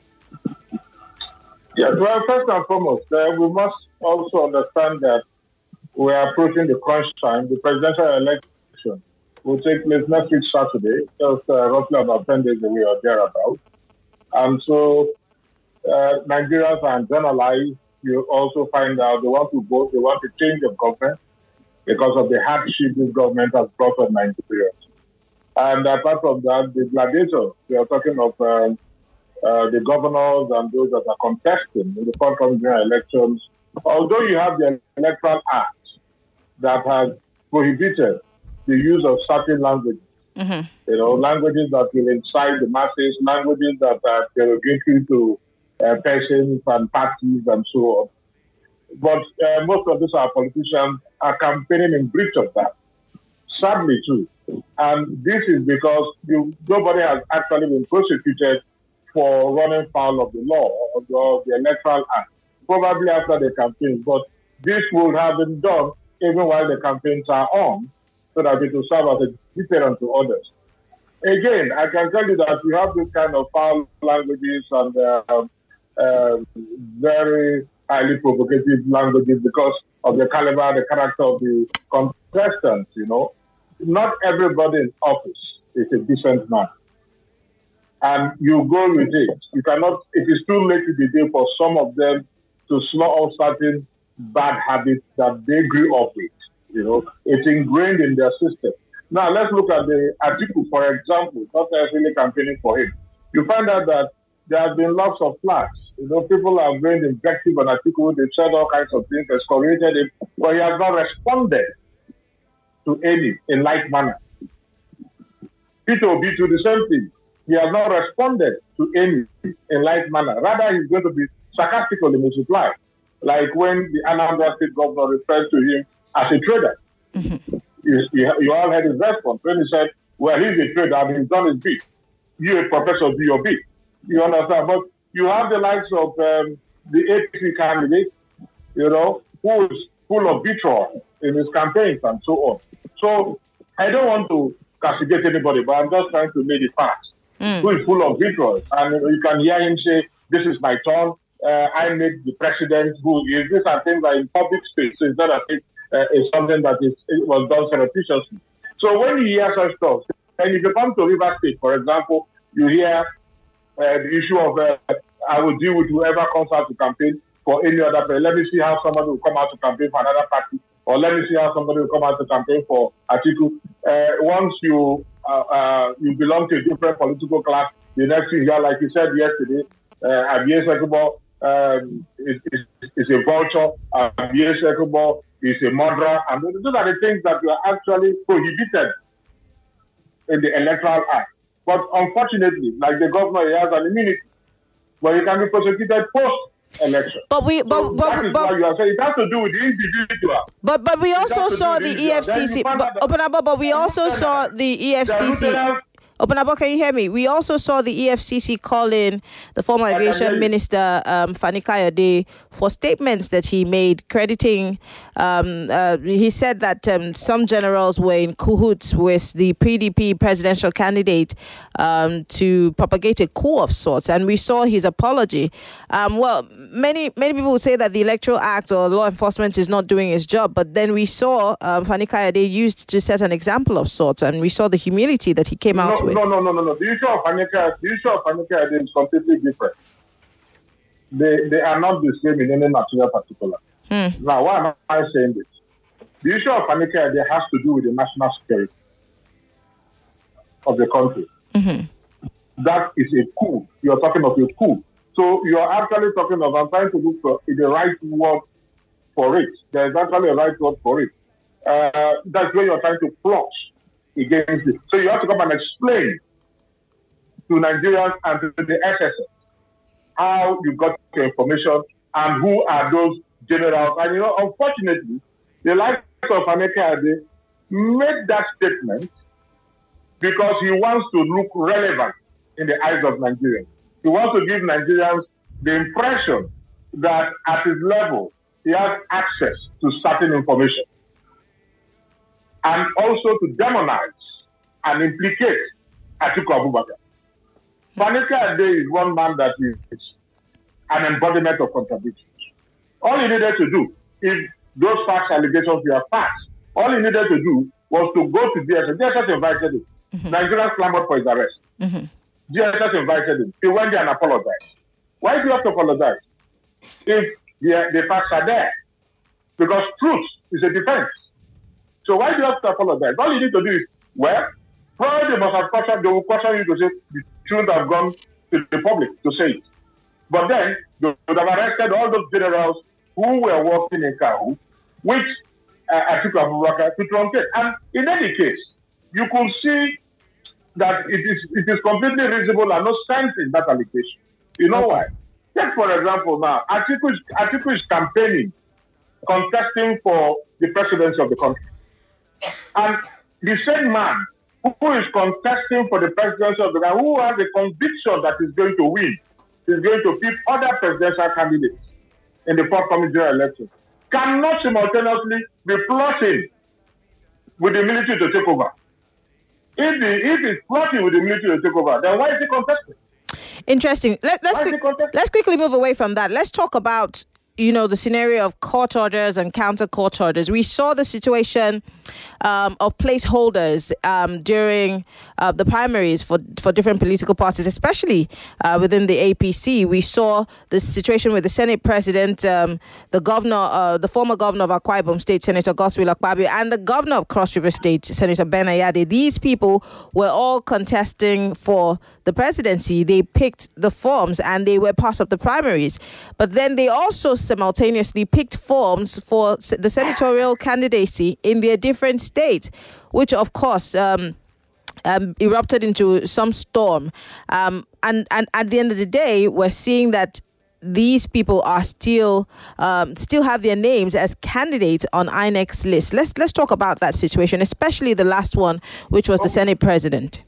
Yes, well, first and foremost, we must also understand that we are approaching the crunch time. The presidential election will take place next week Saturday, just roughly about 10 days away or thereabouts. And so Nigerians are generalized. You also find out they want to vote, they want to change the government because of the hardship this government has brought on Nigerians. And apart from that, the gladiators, we are talking of the governors and those that are contesting in the forthcoming elections. Although you have the Electoral Act that has prohibited the use of certain languages, languages that will incite the masses, languages that are derogatory to persons and parties and so on. But most of these our politicians are campaigning in breach of that, sadly too. And this is because nobody has actually been prosecuted for running foul of the law of the Electoral Act, probably after the campaign. But this would have been done even while the campaigns are on, so that it will serve as a deterrent to others. Again, I can tell you that we have this kind of foul languages and very highly provocative languages because of the caliber, the character of the contestants, Not everybody in office is a decent man. And you go with it. You cannot, it is too late in the day for some of them to slough off certain bad habits that they grew up with. It's ingrained in their system. Now, let's look at the Atiku, for example, not necessarily campaigning for him. You find out that there have been lots of flags. People have been invective on Atiku. They've said all kinds of things, excoriated him, but he has not responded to any in like manner. Peter Obi to the same thing. He has not responded to any in like manner. Rather, he's going to be sarcastic in his reply, like when the Anambra State governor referred to him as a trader. Mm-hmm. You all heard his response when he said, well, he's a trader and he's done his bit. You a professor, do your bit. You understand? But you have the likes of the APC candidate, who is full of vitriol in his campaigns and so on. So I don't want to castigate anybody, but I'm just trying to make it facts. Who is full of vitriol. And you can hear him say, this is my turn. I make the president who is. These are things that in public space. So it's not as if it's something that was done surreptitiously. So when you hear such stuff, and if you come to Rivers State, for example, you hear the issue of I will deal with whoever comes out to campaign for any other party. Let me see how somebody will come out to campaign for another party or let me see how somebody will come out to campaign for Atiku. Once you belong to a different political class, the next thing here, like you said yesterday, Abie Sekebo is a vulture, Abie Sekebo is a murderer, and those are the things that were actually prohibited in the Electoral Act. But unfortunately, like the governor, he has an immunity, but he can be prosecuted post-election. But why you are saying it has to do with the individual. But we also saw the EFCC. But we also saw the EFCC. Openabo, can you hear me? We also saw the EFCC calling the former aviation minister, Fani Kayode, for statements that he made crediting. He said that some generals were in cahoots with the PDP presidential candidate to propagate a coup of sorts. And we saw his apology. Many people would say that the Electoral Act or law enforcement is not doing its job. But then we saw Fani Kayode used to set an example of sorts. And we saw the humility that he came out with. No. The issue of Fani Kayode is completely different. They are not the same in any material particular. Now, why am I saying this? The issue of Fani Kayode has to do with the national security of the country. That is a coup. You are talking of a coup. So you are actually talking of, I'm trying to look for the right word for it. There is actually a right word for it. That's where you are trying to plot against it. So you have to come and explain to Nigerians and to the SSS how you got the information and who are those generals. And unfortunately, the likes of Fani Kayode made that statement because he wants to look relevant in the eyes of Nigerians. He wants to give Nigerians the impression that at his level, he has access to certain information. And also to demonize and implicate Atiku Abubakar. Fani Kayode is one man that is an embodiment of contradictions. All he needed to do, if those facts allegations were facts, all he needed to do was to go to DSS. DSS invited him. Nigerians clamored for his arrest. DSS invited him. He went there and apologized. Why do you have to apologize if the facts are there? Because truth is a defense. So why do you have to apologize? All you need to do is, probably they will caution you to say the truth have gone to the public to say it. But then they would have arrested all those generals who were working in Kahu, which Atiku Abubakar to truncate. And in any case, you could see that it is completely reasonable and no sense in that allegation. You know why? Take for example now, Atiku is campaigning, contesting for the presidency of the country. And the same man who is contesting for the presidency of the country, who has a conviction that he's going to win, is going to pick other presidential candidates in the forthcoming general election, cannot simultaneously be plotting with the military to take over. If he's plotting with the military to take over, then why is he contesting? Interesting. Let's quickly move away from that. Let's talk about the scenario of court orders and counter court orders. We saw the situation of placeholders during the primaries for different political parties, especially within the APC. We saw the situation with the Senate President, the governor, the former governor of Akwa Ibom State, Senator Godswill Akpabio, and the governor of Cross River State, Senator Ben Ayade. These people were all contesting for the presidency. They picked the forms and they were part of the primaries. But then they also simultaneously picked forms for the senatorial candidacy in their different states, which of course erupted into some storm. And at the end of the day, we're seeing that these people are still have their names as candidates on INEC's list. Let's talk about that situation, especially the last one, which was the Senate President.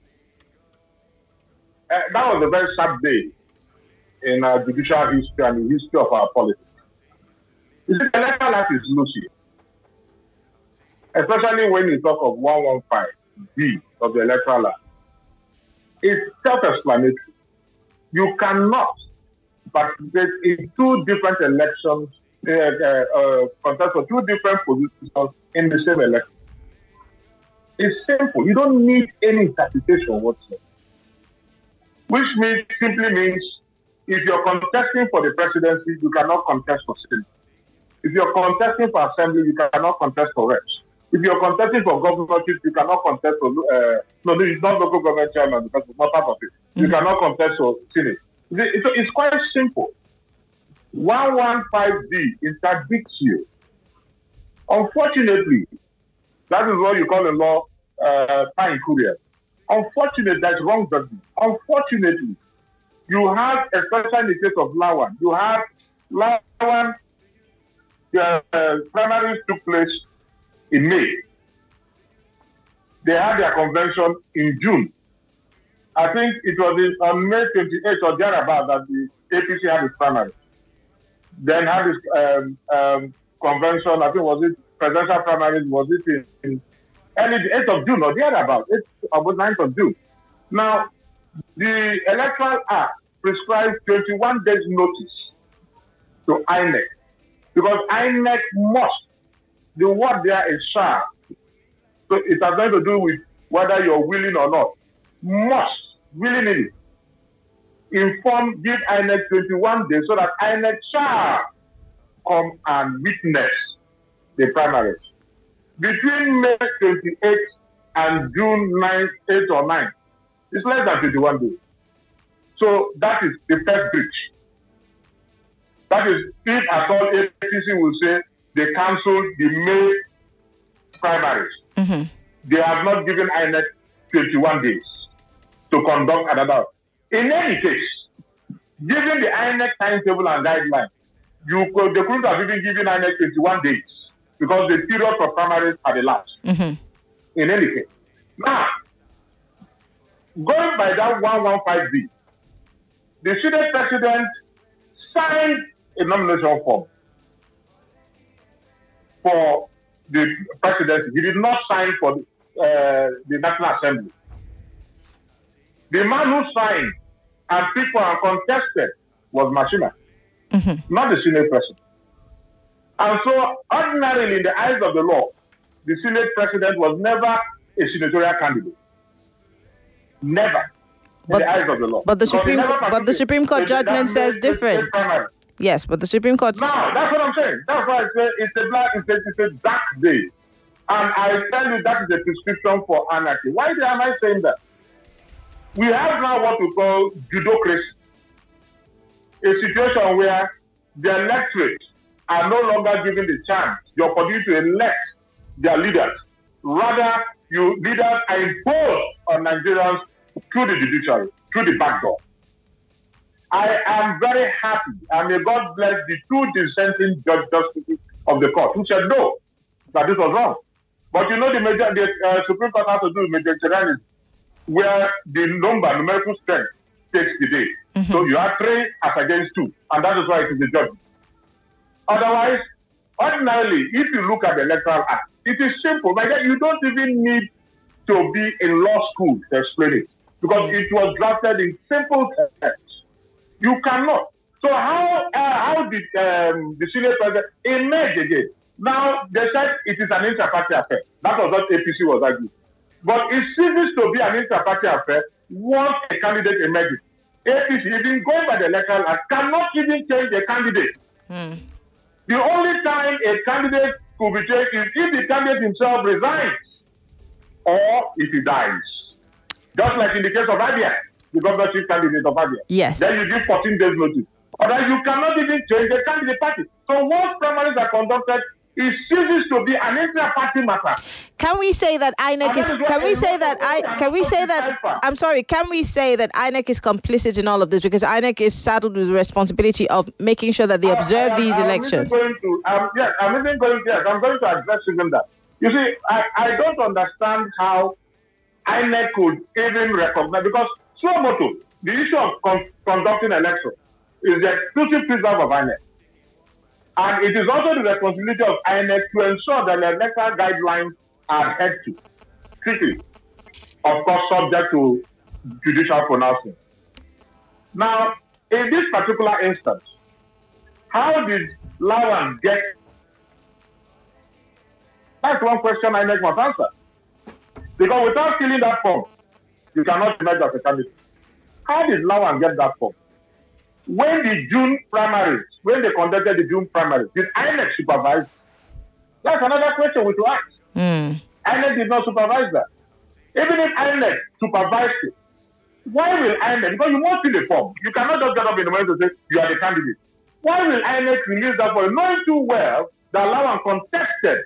That was a very sad day in our judicial history and the history of our politics. The electoral act is loose here. Especially when you talk of 115B of the electoral act. It's self-explanatory. You cannot participate in two different elections, contest for two different positions in the same election. It's simple. You don't need any interpretation whatsoever. Which simply means if you're contesting for the presidency, you cannot contest for Senate. If you're contesting for assembly, you cannot contest for reps. If you're contesting for governorship, you cannot contest for no, it's not local government chairman because it's not part of it. You cannot contest for Senate. It's quite simple. 115D interdicts you. Unfortunately, that is what you call in law time courier. Unfortunately, that's wrong judgment. Unfortunately, you have, especially in the case of Lawan, you have Lawan, primaries took place in May. They had their convention in June. I think it was on May 28th or thereabout that the APC had its primary. Then had its convention, I think was it presidential primaries, was it in early the 8th of June or thereabout, 9th of June. Now, the Electoral Act prescribes 21 days notice to INEC because INEC must, the word there is shall. So it has nothing to do with whether you're willing or not. Must, willingly, inform, give INEC 21 days so that INEC shall come and witness the primaries. Between May 28th and June 9th, 8th or 9th, it's less than 21 days. So that is the first breach. That is, if at all APC will say they cancelled the May primaries, they have not given INEC 21 days to conduct another. In any case, given the INEC timetable and guidelines, they couldn't have even given INEC 21 days because the period for primaries had elapsed. In any case. Now, going by that 115D, the Senate president signed a nomination form for the presidency. He did not sign for the National Assembly. The man who signed and people are contested was Machina, not the Senate president. And so, ordinarily, in the eyes of the law, the Senate president was never a senatorial candidate. Never. In the eyes of the law. But the Supreme Court judgment says different. Yes, but the Supreme Court. No, that's what I'm saying. That's why I say it's a dark day. And I tell you that is a prescription for anarchy. Why am I saying that? We have now what we call judocracy. A situation where the electorate are no longer given the chance, the opportunity to elect their leaders. Rather, leaders are imposed on Nigerians through the judiciary, through the back door. I am very happy, and may God bless the two dissenting justices of the court who said no, that this was wrong. But you know, the Supreme Court has to do with majority, where the numerical strength takes the day. So you have 3 as against 2, and that is why it is a judgment. Otherwise, ordinarily, if you look at the Electoral Act, it is simple. You don't even need to be in law school to explain it, because it was drafted in simple terms. You cannot. So how did the Senate president emerge again? Now, they said it is an inter-party affair. That was what APC was arguing. But it ceases to be an inter-party affair once a candidate emerges. APC, even going by the Electoral Act, cannot even change a candidate. The only time a candidate could be changed is if the candidate himself resigns or if he dies. Just like in the case of Abia, the governorship candidate of Abia. Yes. Then you give 14 days notice. Otherwise, you cannot even change the candidate party. So once primaries are conducted, it ceases to be an inter-party matter. Can we say that INEC is? Can we say that? I'm sorry. Can we say that INEC is complicit in all of this because INEC is saddled with the responsibility of making sure that they observe these elections? I'm going to address even that. You see, I don't understand how INEC could even recognize, because suo motu, the issue of conducting elections is the exclusive preserve of INEC. And it is also the responsibility of INEC to ensure that the electoral guidelines are adhered to strictly, of course, subject to judicial pronouncement. Now, in this particular instance, how did Lawan get? That's one question INEC must answer. Because without filling that form, you cannot emerge as a candidate. How did Lawan get that form? when they conducted the June primaries, did INEC supervise? That's another question we should ask. INEC did not supervise that. Even if INEC supervised it, why will INEC, because you won't fill the form. You cannot just get up in the morning to say you are the candidate. Why will INEC release that for you? Knowing too well that Lawan contested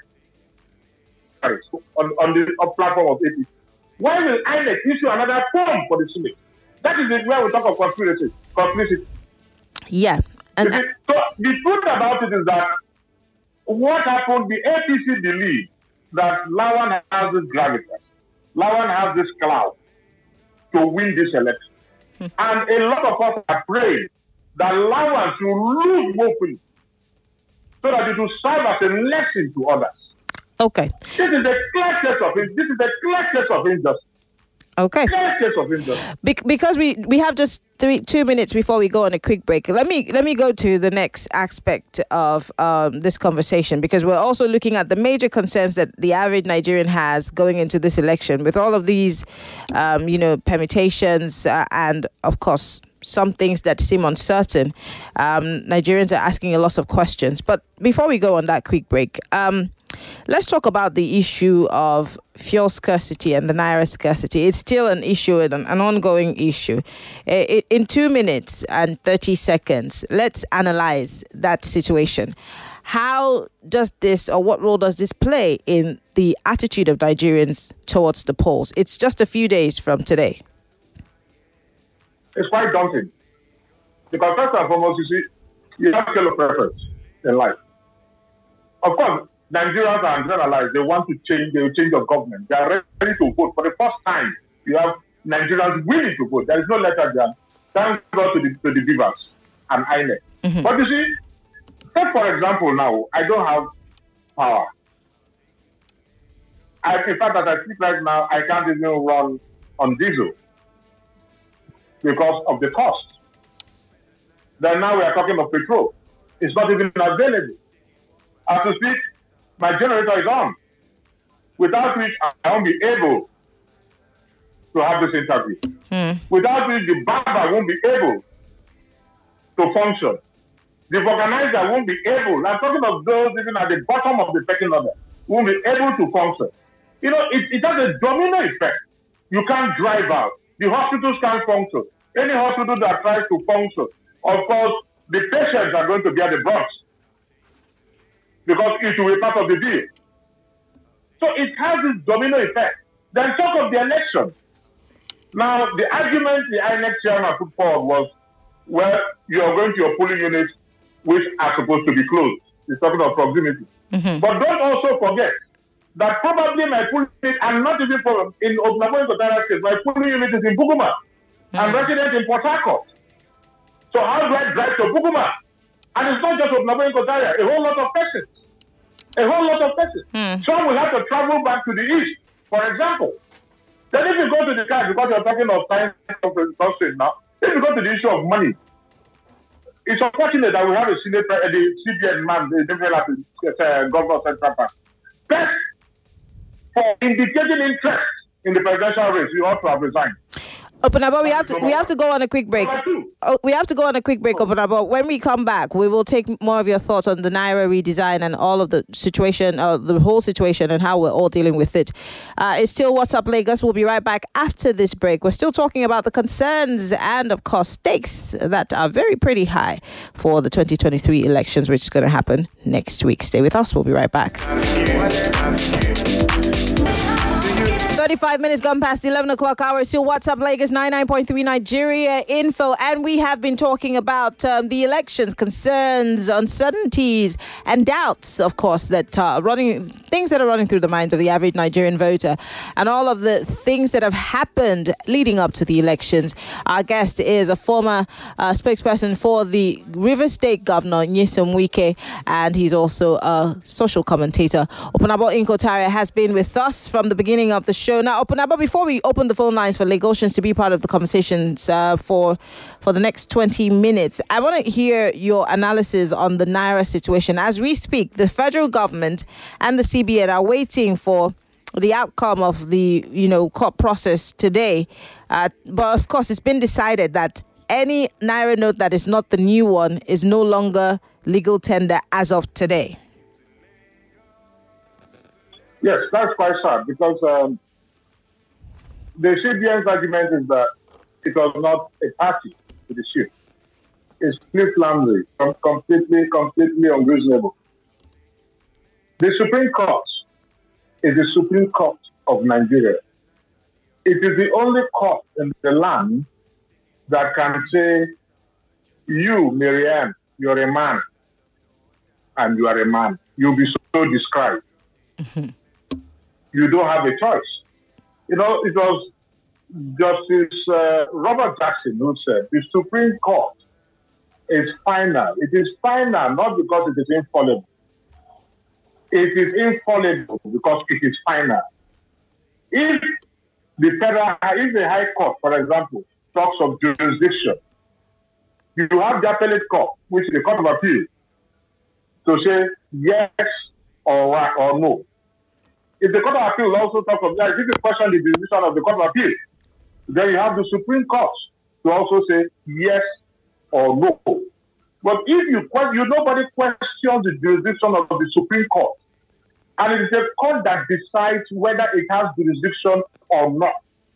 on the platform of APC. Why will INEC issue another form for the Senate? That is where we talk of conspiracy. Yeah. So the truth about it is that what happened, the APC believed that Lawan has this gravitas, Lawan has this clout to win this election. And a lot of us are praying that Lawan should lose woefully so that it will serve as a lesson to others. Okay. This is a clear case of injustice. Okay. Clear case of injustice. Because we have just 2 minutes before we go on a quick break. Let me go to the next aspect of this conversation, because we're also looking at the major concerns that the average Nigerian has going into this election with all of these, permutations and, of course, some things that seem uncertain. Nigerians are asking a lot of questions. But before we go on that quick break, let's talk about the issue of fuel scarcity and the Naira scarcity. It's still an issue, an ongoing issue. In 2 minutes and 30 seconds, let's analyze that situation. How does this, or what role does this play in the attitude of Nigerians towards the polls? It's just a few days from today. It's quite daunting. Because first and foremost, you see, you have scale of preference in life. Of course, Nigerians are generalized. They want to change. They will change of government. They are ready to vote. For the first time, you have Nigerians willing to vote. There is no letter there. Thank God to the Beavers and INEC. But you see, take for example now, I don't have power. In fact, as I speak right now, I can't even run on diesel because of the cost. Then now we are talking of petrol. It's not even available. As to speak, my generator is on, without which I won't be able to have this interview. Without which the barber won't be able to function. The organizer won't be able, I'm talking of those even at the bottom of the pecking order, won't be able to function. You know, it has a domino effect. You can't drive out. The hospitals can't function. Any hospital that tries to function, of course, the patients are going to bear the brunt, because it will be part of the deal. So it has this domino effect. Then talk of the election. Now, the argument the INEC chairman put forward was, well, you are going to your polling units, which are supposed to be closed. He's talking of proximity. But don't also forget that probably my polling unit, and not even in Opunabo Inko-Taria's case, my polling unit is in Buguma. I'm resident in Port Harcourt. So how do I drive to Buguma? And it's not just Opunabo Inko-Taria, a whole lot of persons. Some will have to travel back to the east, for example. Then if you go to the card, because you're talking of time constraint now, if you go to the issue of money, it's unfortunate that we have a senior, the CBN man, the governor of Central Bank. Best for indicating interest in the presidential race, you ought to have resigned. Opunabo, we have to go on a quick break. We have to go on a quick break, Opunabo. When we come back, we will take more of your thoughts on the Naira redesign and all of the situation, the whole situation, and how we're all dealing with it. It's still What's Up Lagos. We'll be right back after this break. We're still talking about the concerns and, of course, stakes that are very pretty high for the 2023 elections, which is going to happen next week. Stay with us. We'll be right back. 35 minutes gone past the 11 o'clock hour. Still What's Up Lagos 99.3 Nigeria Info. And we have been talking about the elections, concerns, uncertainties, and doubts, of course, that things that are running through the minds of the average Nigerian voter, and all of the things that have happened leading up to the elections. Our guest is a former spokesperson for the Rivers State Governor, Nyesom Wike, and he's also a social commentator. Opunabo Inko-Taria has been with us from the beginning of the show. Now, Opunabo, before we open the phone lines for Lagosians to be part of the conversations for the next 20 minutes, I want to hear your analysis on the Naira situation. As we speak, the federal government and the CBN are waiting for the outcome of the court process today. But of course, it's been decided that any Naira note that is not the new one is no longer legal tender as of today. Yes, that's quite sad because the CBN's argument is that it was not a party to the shift. It's flimsy, completely unreasonable. The Supreme Court is the Supreme Court of Nigeria. It is the only court in the land that can say, you, Miriam, you're a man, and you are a man. You'll be so described. You don't have a choice. You know, it was Justice Robert Jackson who said, the Supreme Court is final. It is final not because it is infallible. It is infallible because it is final. If the High Court, for example, talks of jurisdiction, you have the appellate court, which is the Court of Appeal, to say yes or no. If the Court of Appeal also talks of that, if you question the decision of the Court of Appeal, then you have the Supreme Court to also say yes or no. But if nobody questions the jurisdiction of the Supreme Court, and it is a court that decides whether it has jurisdiction or not.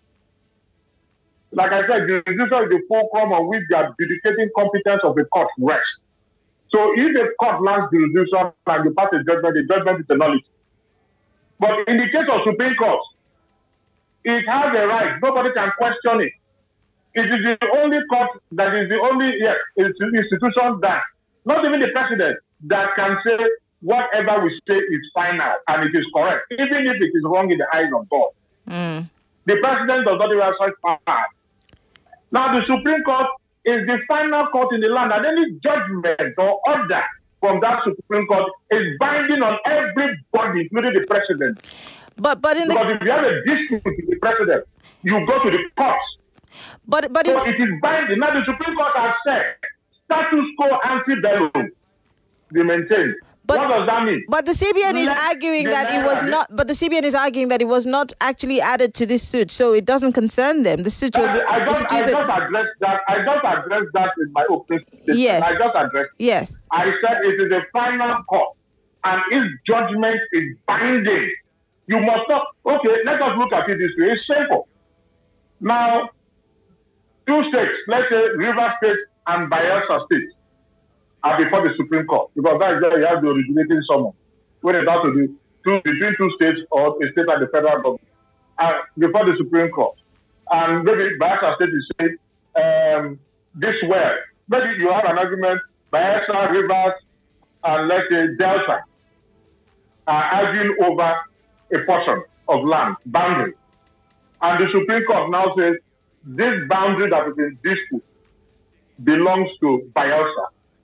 Like I said, jurisdiction is the fulcrum on which the adjudicating competence of the court rests. So if the court lacks jurisdiction and you pass a judgment, the judgment is a nullity. But in the case of Supreme Court, it has a right. Nobody can question it. It is the only court that is the only institution that, not even the president, that can say whatever we say is final and it is correct, even if it is wrong in the eyes of God. The president does not even have such power. Now, the Supreme Court is the final court in the land, and any judgment or order from that Supreme Court is binding on everybody, including the president. Because if you have a dispute with the president, you go to the courts. So it is binding. Now, the Supreme Court has said status quo ante bellum be maintained. What does that mean? But the CBN is arguing that it was not. But the CBN is arguing that it was not actually added to this suit, so it doesn't concern them. The suit was. I just addressed that in my opening statement. Yes. I just addressed. Yes. I said it is a final court, and its judgment is binding. You must not. Okay, let us look at it this way. It's simple. Now, two states, let's say Rivers State and Bayelsa State, are before the Supreme Court, because that is where you have the originating summons. When it's out to do between two states or a state and the federal government, before the Supreme Court. And maybe Bayelsa State is saying this way. Maybe you have an argument, Bayelsa, Rivers, and let's say Delta are arguing over a portion of land, boundary. And the Supreme Court now says this boundary that is in dispute belongs to Bayelsa.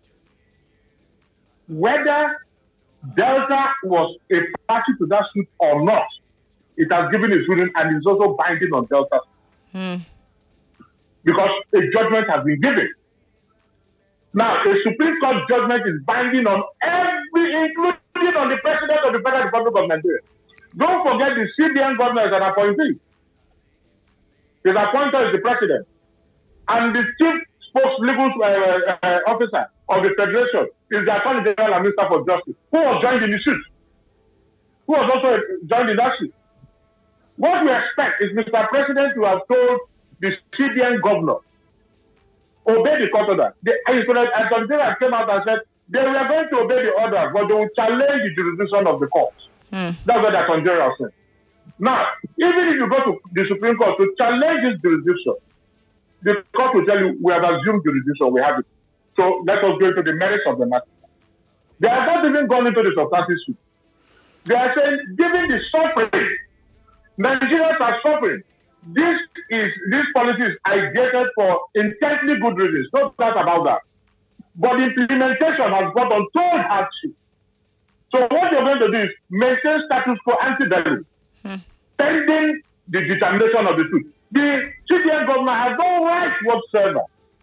Whether Delta was a party to that suit or not, it has given its ruling and is also binding on Delta. Because a judgment has been given. Now, a Supreme Court judgment is binding on including on the President of the Federal Republic of Nigeria. Don't forget the CBN governor is an appointee. His appointer is the President. And the chief legal officer of the Federation is the Attorney General and Minister for Justice, who was joined in the suit, who was also joined in that suit. What we expect is Mr. President to have told the CBN governor, obey the court order. The Attorney General came out and said they were going to obey the order, but they will challenge the jurisdiction of the court. That's what the Attorney General said. Now, even if you go to the Supreme Court to challenge this jurisdiction, the court will tell you, we have assumed jurisdiction, we have it. So let us go into the merits of the matter. They have not even gone into the substantive suit. They are saying, given the suffering, Nigerians are suffering. This policy is ideated for intensely good reasons. No doubt about that. But the implementation has got untold hardship. So what you're going to do is maintain status quo ante bellum, pending the determination of the suit. The CBN governor has no right whatsoever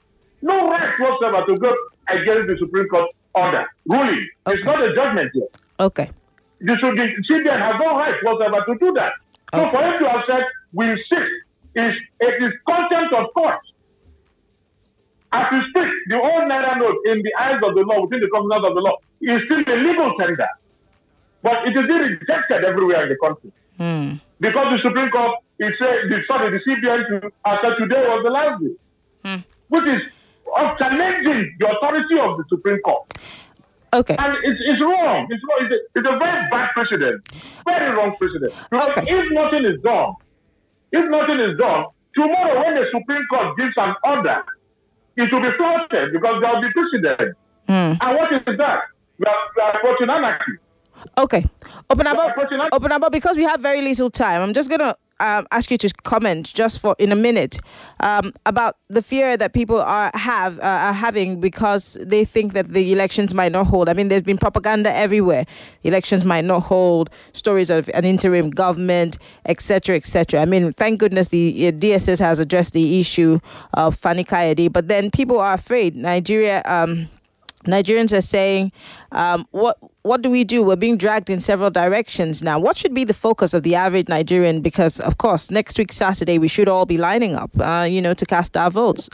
to go against the Supreme Court order, ruling. Okay. It's not a judgment yet. Okay. The CBN has no right whatsoever to do that. Okay. So for him to have said, we insist, it is contempt of court. As we speak, the old Naira note in the eyes of the law, within the cognizance of the law, is still a legal tender. But it is being rejected everywhere in the country. Because the Supreme Court, the CBN said today was the last day. Which is of challenging the authority of the Supreme Court. Okay. And it's wrong. It's a very bad precedent. Very wrong precedent. Because if nothing is done, tomorrow when the Supreme Court gives an order, it will be flouted because there will be precedent. And what is that? We are approaching anarchy. Okay. Open about, because we have very little time. I'm just going to ask you to comment just for in a minute about the fear that people are having because they think that the elections might not hold. I mean, there's been propaganda everywhere. The elections might not hold, stories of an interim government, etc., etc. I mean, thank goodness the DSS has addressed the issue of Fani Kayode, but then people are afraid. Nigerians are saying, what do we do? We're being dragged in several directions now. What should be the focus of the average Nigerian? Because, of course, next week, Saturday, we should all be lining up, to cast our votes.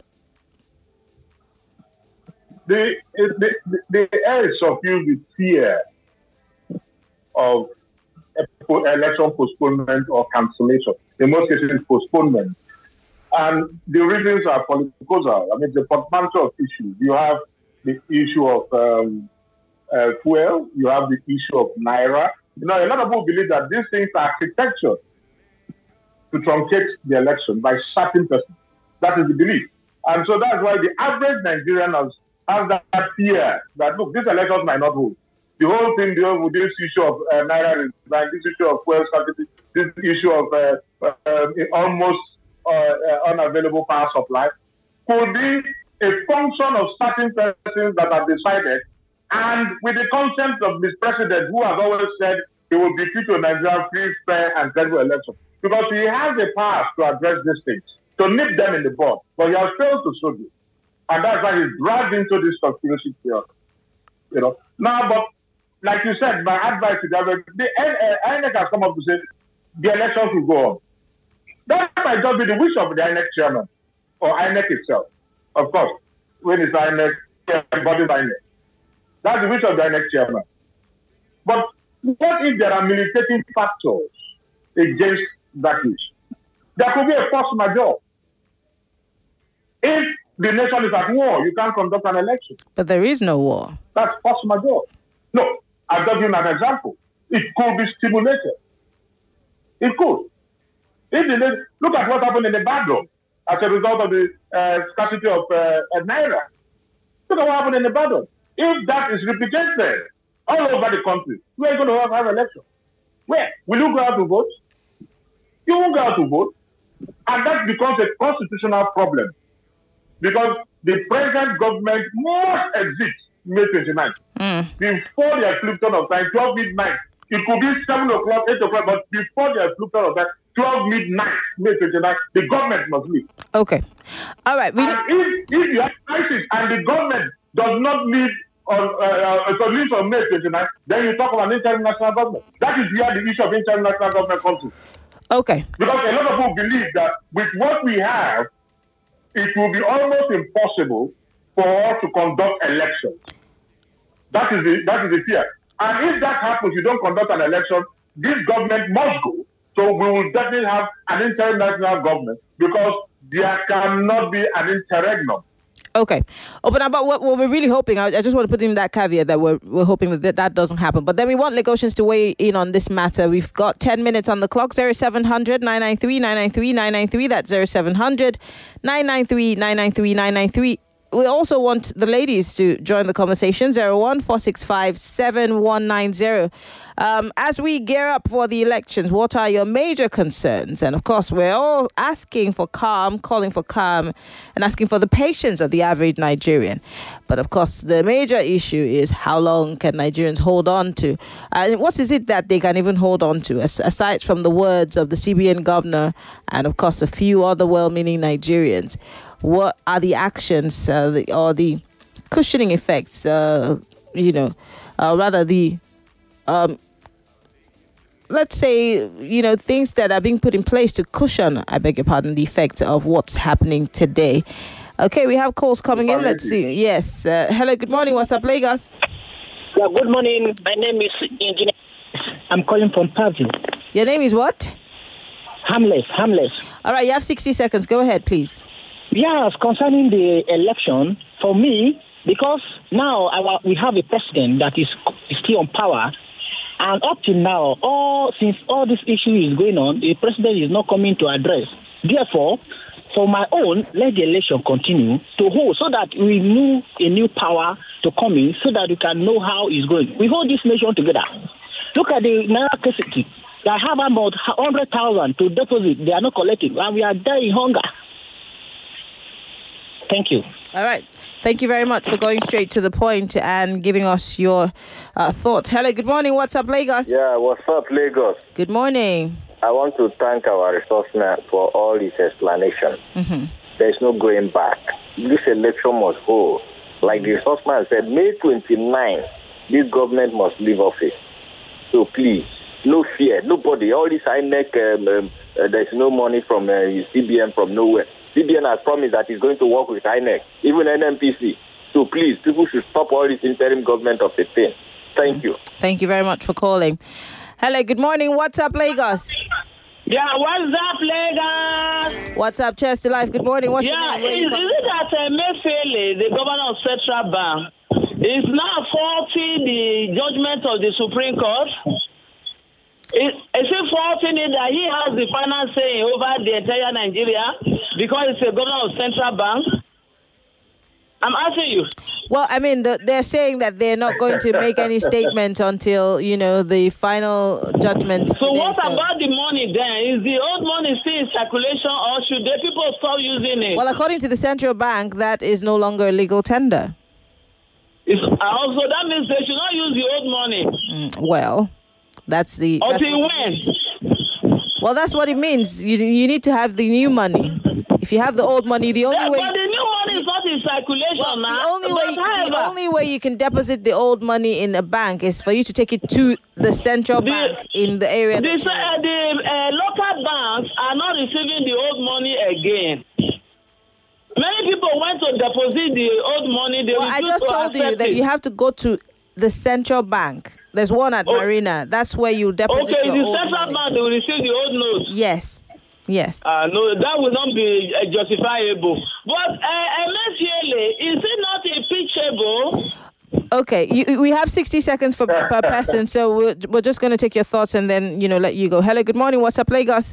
The air is suffused with fear of election postponement or cancellation. In most cases, postponement. And the reasons are political. I mean, the portmanteau of issues. You have the issue of fuel, you have the issue of Naira. A lot of people believe that these things are architecture to truncate the election by certain persons. That is the belief. And so that's why the average Nigerian has that fear that, look, this election might not hold. The whole thing deals with this issue of Naira, like this issue of fuel scarcity, this issue of almost unavailable power supply, could be a function of certain persons that have decided, and with the consent of this president, who has always said he will be free to Nigeria free, fair, and credible election, because he has the power to address these things, to nip them in the bud, but he has failed to so do, and that's why he's dragged into this conspiracy theory. Now, but like you said, my advice is that the INEC has come up to say the elections will go on. That might just be the wish of the INEC chairman or INEC itself. Of course, when it's INEC, embodies INEC. That's the wish of the INEC chairman. But what if there are militating factors against that wish? There could be a force majeure. If the nation is at war, you can't conduct an election. But there is no war. That's force majeure. No, I've just given an example. It could be stimulated. It could. Look at what happened in the Badro as a result of the scarcity of Naira. Look at what happened in the Badro. If that is replicated all over the country, we are going to have elections. Where? Will you go out to vote? You won't go out to vote. And that becomes a constitutional problem. Because the present government must exist May 29th. Before the affliction of time, 12 midnight. It could be 7 o'clock, 8 o'clock, but before the affliction of time, 12 midnight, May 29th, the government must leave. Okay. All right. If you have crisis and the government does not leave on May 29th, then you talk about interim national government. That is where the issue of interim national government comes to. Okay. Because a lot of people believe that with what we have, it will be almost impossible for us to conduct elections. That is the fear. And if that happens, you don't conduct an election, this government must go. So we will definitely have an interim national government because there cannot be an interregnum. Okay. But what we're really hoping, I just want to put in that caveat that we're hoping that doesn't happen. But then we want Lagosians to weigh in on this matter. We've got 10 minutes on the clock. 0700 993 993 993. That's 0700 993 993 993. We also want the ladies to join the conversation. 01465 7190. As we gear up for the elections, what are your major concerns? And of course, we're all asking for calm, calling for calm, and asking for the patience of the average Nigerian. But of course, the major issue is how long can Nigerians hold on to? And what is it that they can even hold on to, aside from the words of the CBN governor and of course a few other well-meaning Nigerians? What are the actions or the cushioning effects, let's say, things that are being put in place to cushion, I beg your pardon, the effects of what's happening today. Okay, we have calls coming in. Let's see. Yes. Hello, good morning. What's up, Lagos? Yeah, good morning. My name is Engineer. I'm calling from Pavio. Your name is what? Harmless. All right, you have 60 seconds. Go ahead, please. Yes, concerning the election, for me, because now we have a president that is still on power, and up till now, since all this issue is going on, the president is not coming to address. Therefore, for my own, let the election continue to hold so that we know a new power to come in so that we can know how it's going. We hold this nation together. Look at the Naira Kesiti. They have about 100,000 to deposit. They are not collecting, and we are dying hunger. Thank you. All right. Thank you very much for going straight to the point and giving us your thoughts. Hello, good morning. What's up, Lagos? Yeah, what's up, Lagos? Good morning. I want to thank our resourceman for all his explanation. Mm-hmm. There's no going back. This election must hold. Like the resourceman said, May 29, this government must leave office. So please, no fear. Nobody. All this INEC, there's no money from CBN from nowhere. CBN has promised that he's going to work with INEC, even NMPC. So please, people should stop all this interim government of the thing. Thank you. Thank you very much for calling. Hello, good morning. What's up, Lagos? Yeah, what's up, Lagos? What's up, Chester Life? Good morning. What's your name? Is it that Emefiele, the governor of Central Bank, is now faulting the judgment of the Supreme Court? Is it faulting it that he has the final say over the entire Nigeria because it's a governor of Central Bank? I'm asking you. Well, I mean, they're saying that they're not going to make any statement until, the final judgment. So what about the money then? Is the old money still in circulation or should the people stop using it? Well, according to the central bank, that is no longer a legal tender. Also, that means they should not use the old money. Well, that's the... Until when? Well, that's what it means. You need to have the new money. If you have the old money, the only way... But the new money is not in circulation now. The only way you can deposit the old money in a bank is for you to take it to the central bank in the area. The local banks are not receiving the old money again. Many people went to deposit the old money. I just told you that you have to go to the central bank. There's one at Marina. That's where you deposit your old money. Okay, the central bank will receive the old notes. Yes. No, that will not be justifiable. But Emefiele, is it not impeachable? Okay, we have 60 seconds per person, so we're just going to take your thoughts and then, let you go. Hello, good morning. What's up, Lagos?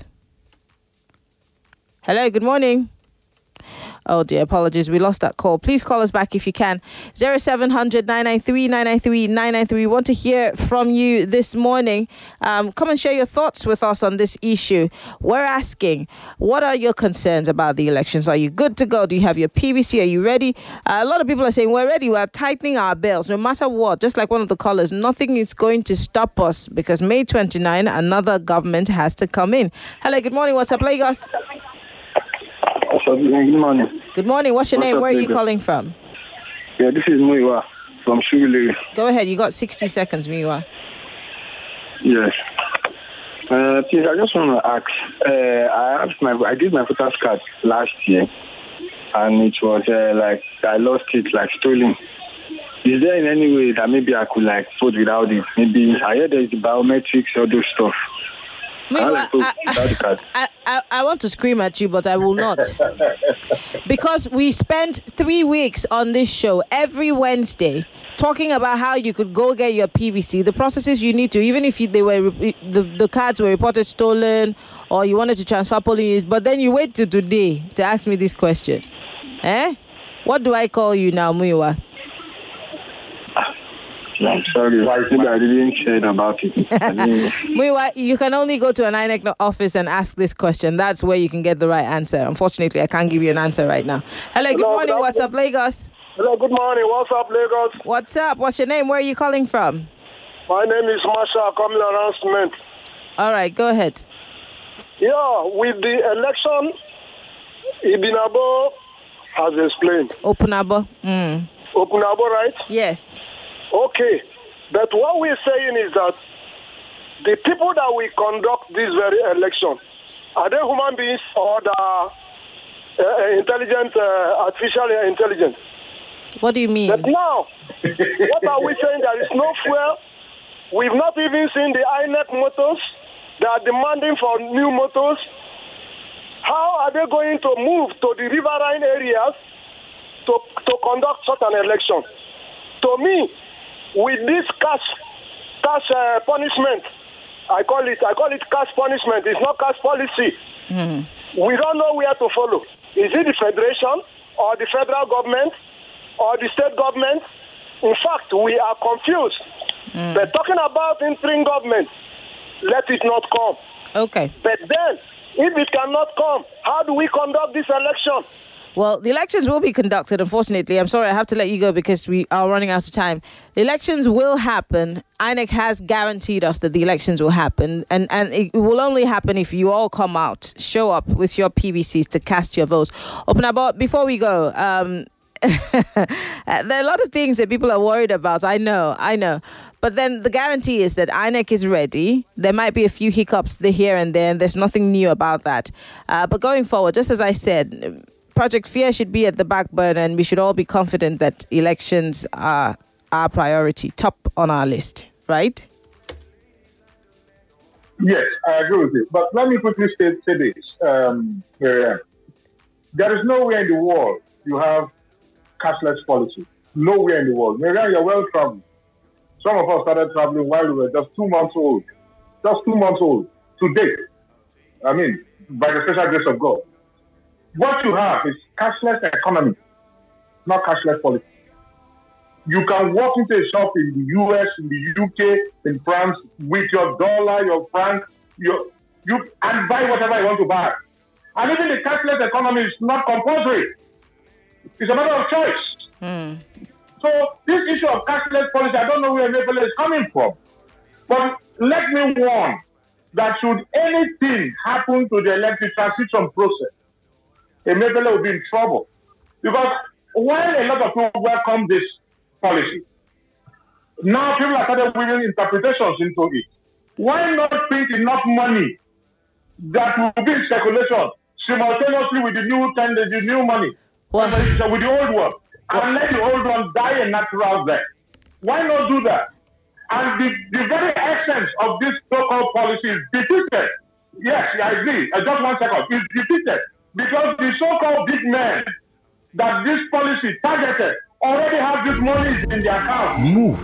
Hello, good morning. Oh dear, apologies. We lost that call. Please call us back if you can. 0700 993 993 993. We want to hear from you this morning. Come and share your thoughts with us on this issue. We're asking, what are your concerns about the elections? Are you good to go? Do you have your PVC? Are you ready? A lot of people are saying we're ready. We're tightening our belts. No matter what, just like one of the callers, nothing is going to stop us because May 29, another government has to come in. Hello, good morning. What's up, Lagos? Good morning. Good morning. What's your name? Where are you calling from? Yeah, this is Muiwa from Shugule. Go ahead. You got 60 seconds, Muiwa. Yes. Please, I just want to ask. I did my voter's card last year, and it was I lost it, stolen. Is there in any way that maybe I could vote without it? Maybe I heard there's the biometrics, all those stuff. I want to scream at you, but I will not. Because we spent 3 weeks on this show every Wednesday talking about how you could go get your PVC, the processes you need to, even if the cards were reported stolen or you wanted to transfer polling units, but then you wait till today to ask me this question. What do I call you now, Muiwa? I'm sorry, maybe I didn't say about it. Muiwa, you can only go to an INEC office and ask this question. That's where you can get the right answer. Unfortunately, I can't give you an answer right now. Hello, good morning. What's up, Lagos? Hello, good morning. What's up, Lagos? What's up? What's your name? Where are you calling from? My name is Masha coming announcement. All right, go ahead. Yeah, with the election, Ibinabo has explained. Opunabo. Opunabo, right? Yes. Okay, but what we're saying is that the people that we conduct this very election, are they human beings or artificial intelligence. What do you mean? But now, what are we saying? There is no fuel. We've not even seen the INEC motors. They are demanding for new motors. How are they going to move to the riverine areas to conduct such an election? To me, with this cash punishment, I call it cash punishment. It's not cash policy. We don't know where to follow. Is it the federation or the federal government or the state government? In fact, we are confused. But talking about interim government, let it not come. Okay. But then, if it cannot come, how do we conduct this election? Well, the elections will be conducted, unfortunately. I'm sorry, I have to let you go because we are running out of time. The elections will happen. INEC has guaranteed us that the elections will happen. And it will only happen if you all come out, show up with your PVCs to cast your votes. Openabo, before we go, there are a lot of things that people are worried about. I know. But then the guarantee is that INEC is ready. There might be a few hiccups here and there, and there's nothing new about that. But going forward, just as I said, Project Fear should be at the back burner, and we should all be confident that elections are our priority, top on our list, right? Yes, I agree with you. But let me quickly say this, Marianne. There is nowhere in the world you have cashless policy. Nowhere in the world. Marianne, you're well traveled. Some of us started traveling while we were just 2 months old. Just 2 months old. Today, by the special grace of God. What you have is cashless economy, not cashless policy. You can walk into a shop in the US, in the UK, in France, with your dollar, your franc, and buy whatever you want to buy. And even the cashless economy is not compulsory. It's a matter of choice. So this issue of cashless policy, I don't know where Maple is coming from. But let me warn that should anything happen to the electric transition process, Maple will be in trouble. Because while a lot of people welcome this policy, now people are started weaving interpretations into it. Why not print enough money that will be in circulation simultaneously with the new money, with the old one, and let the old one die a natural death? Why not do that? And the very essence of this so-called policy is defeated. Yes, I agree. Just 1 second. It's defeated because the so-called big men that this policy targeted already have this money in their account. Move.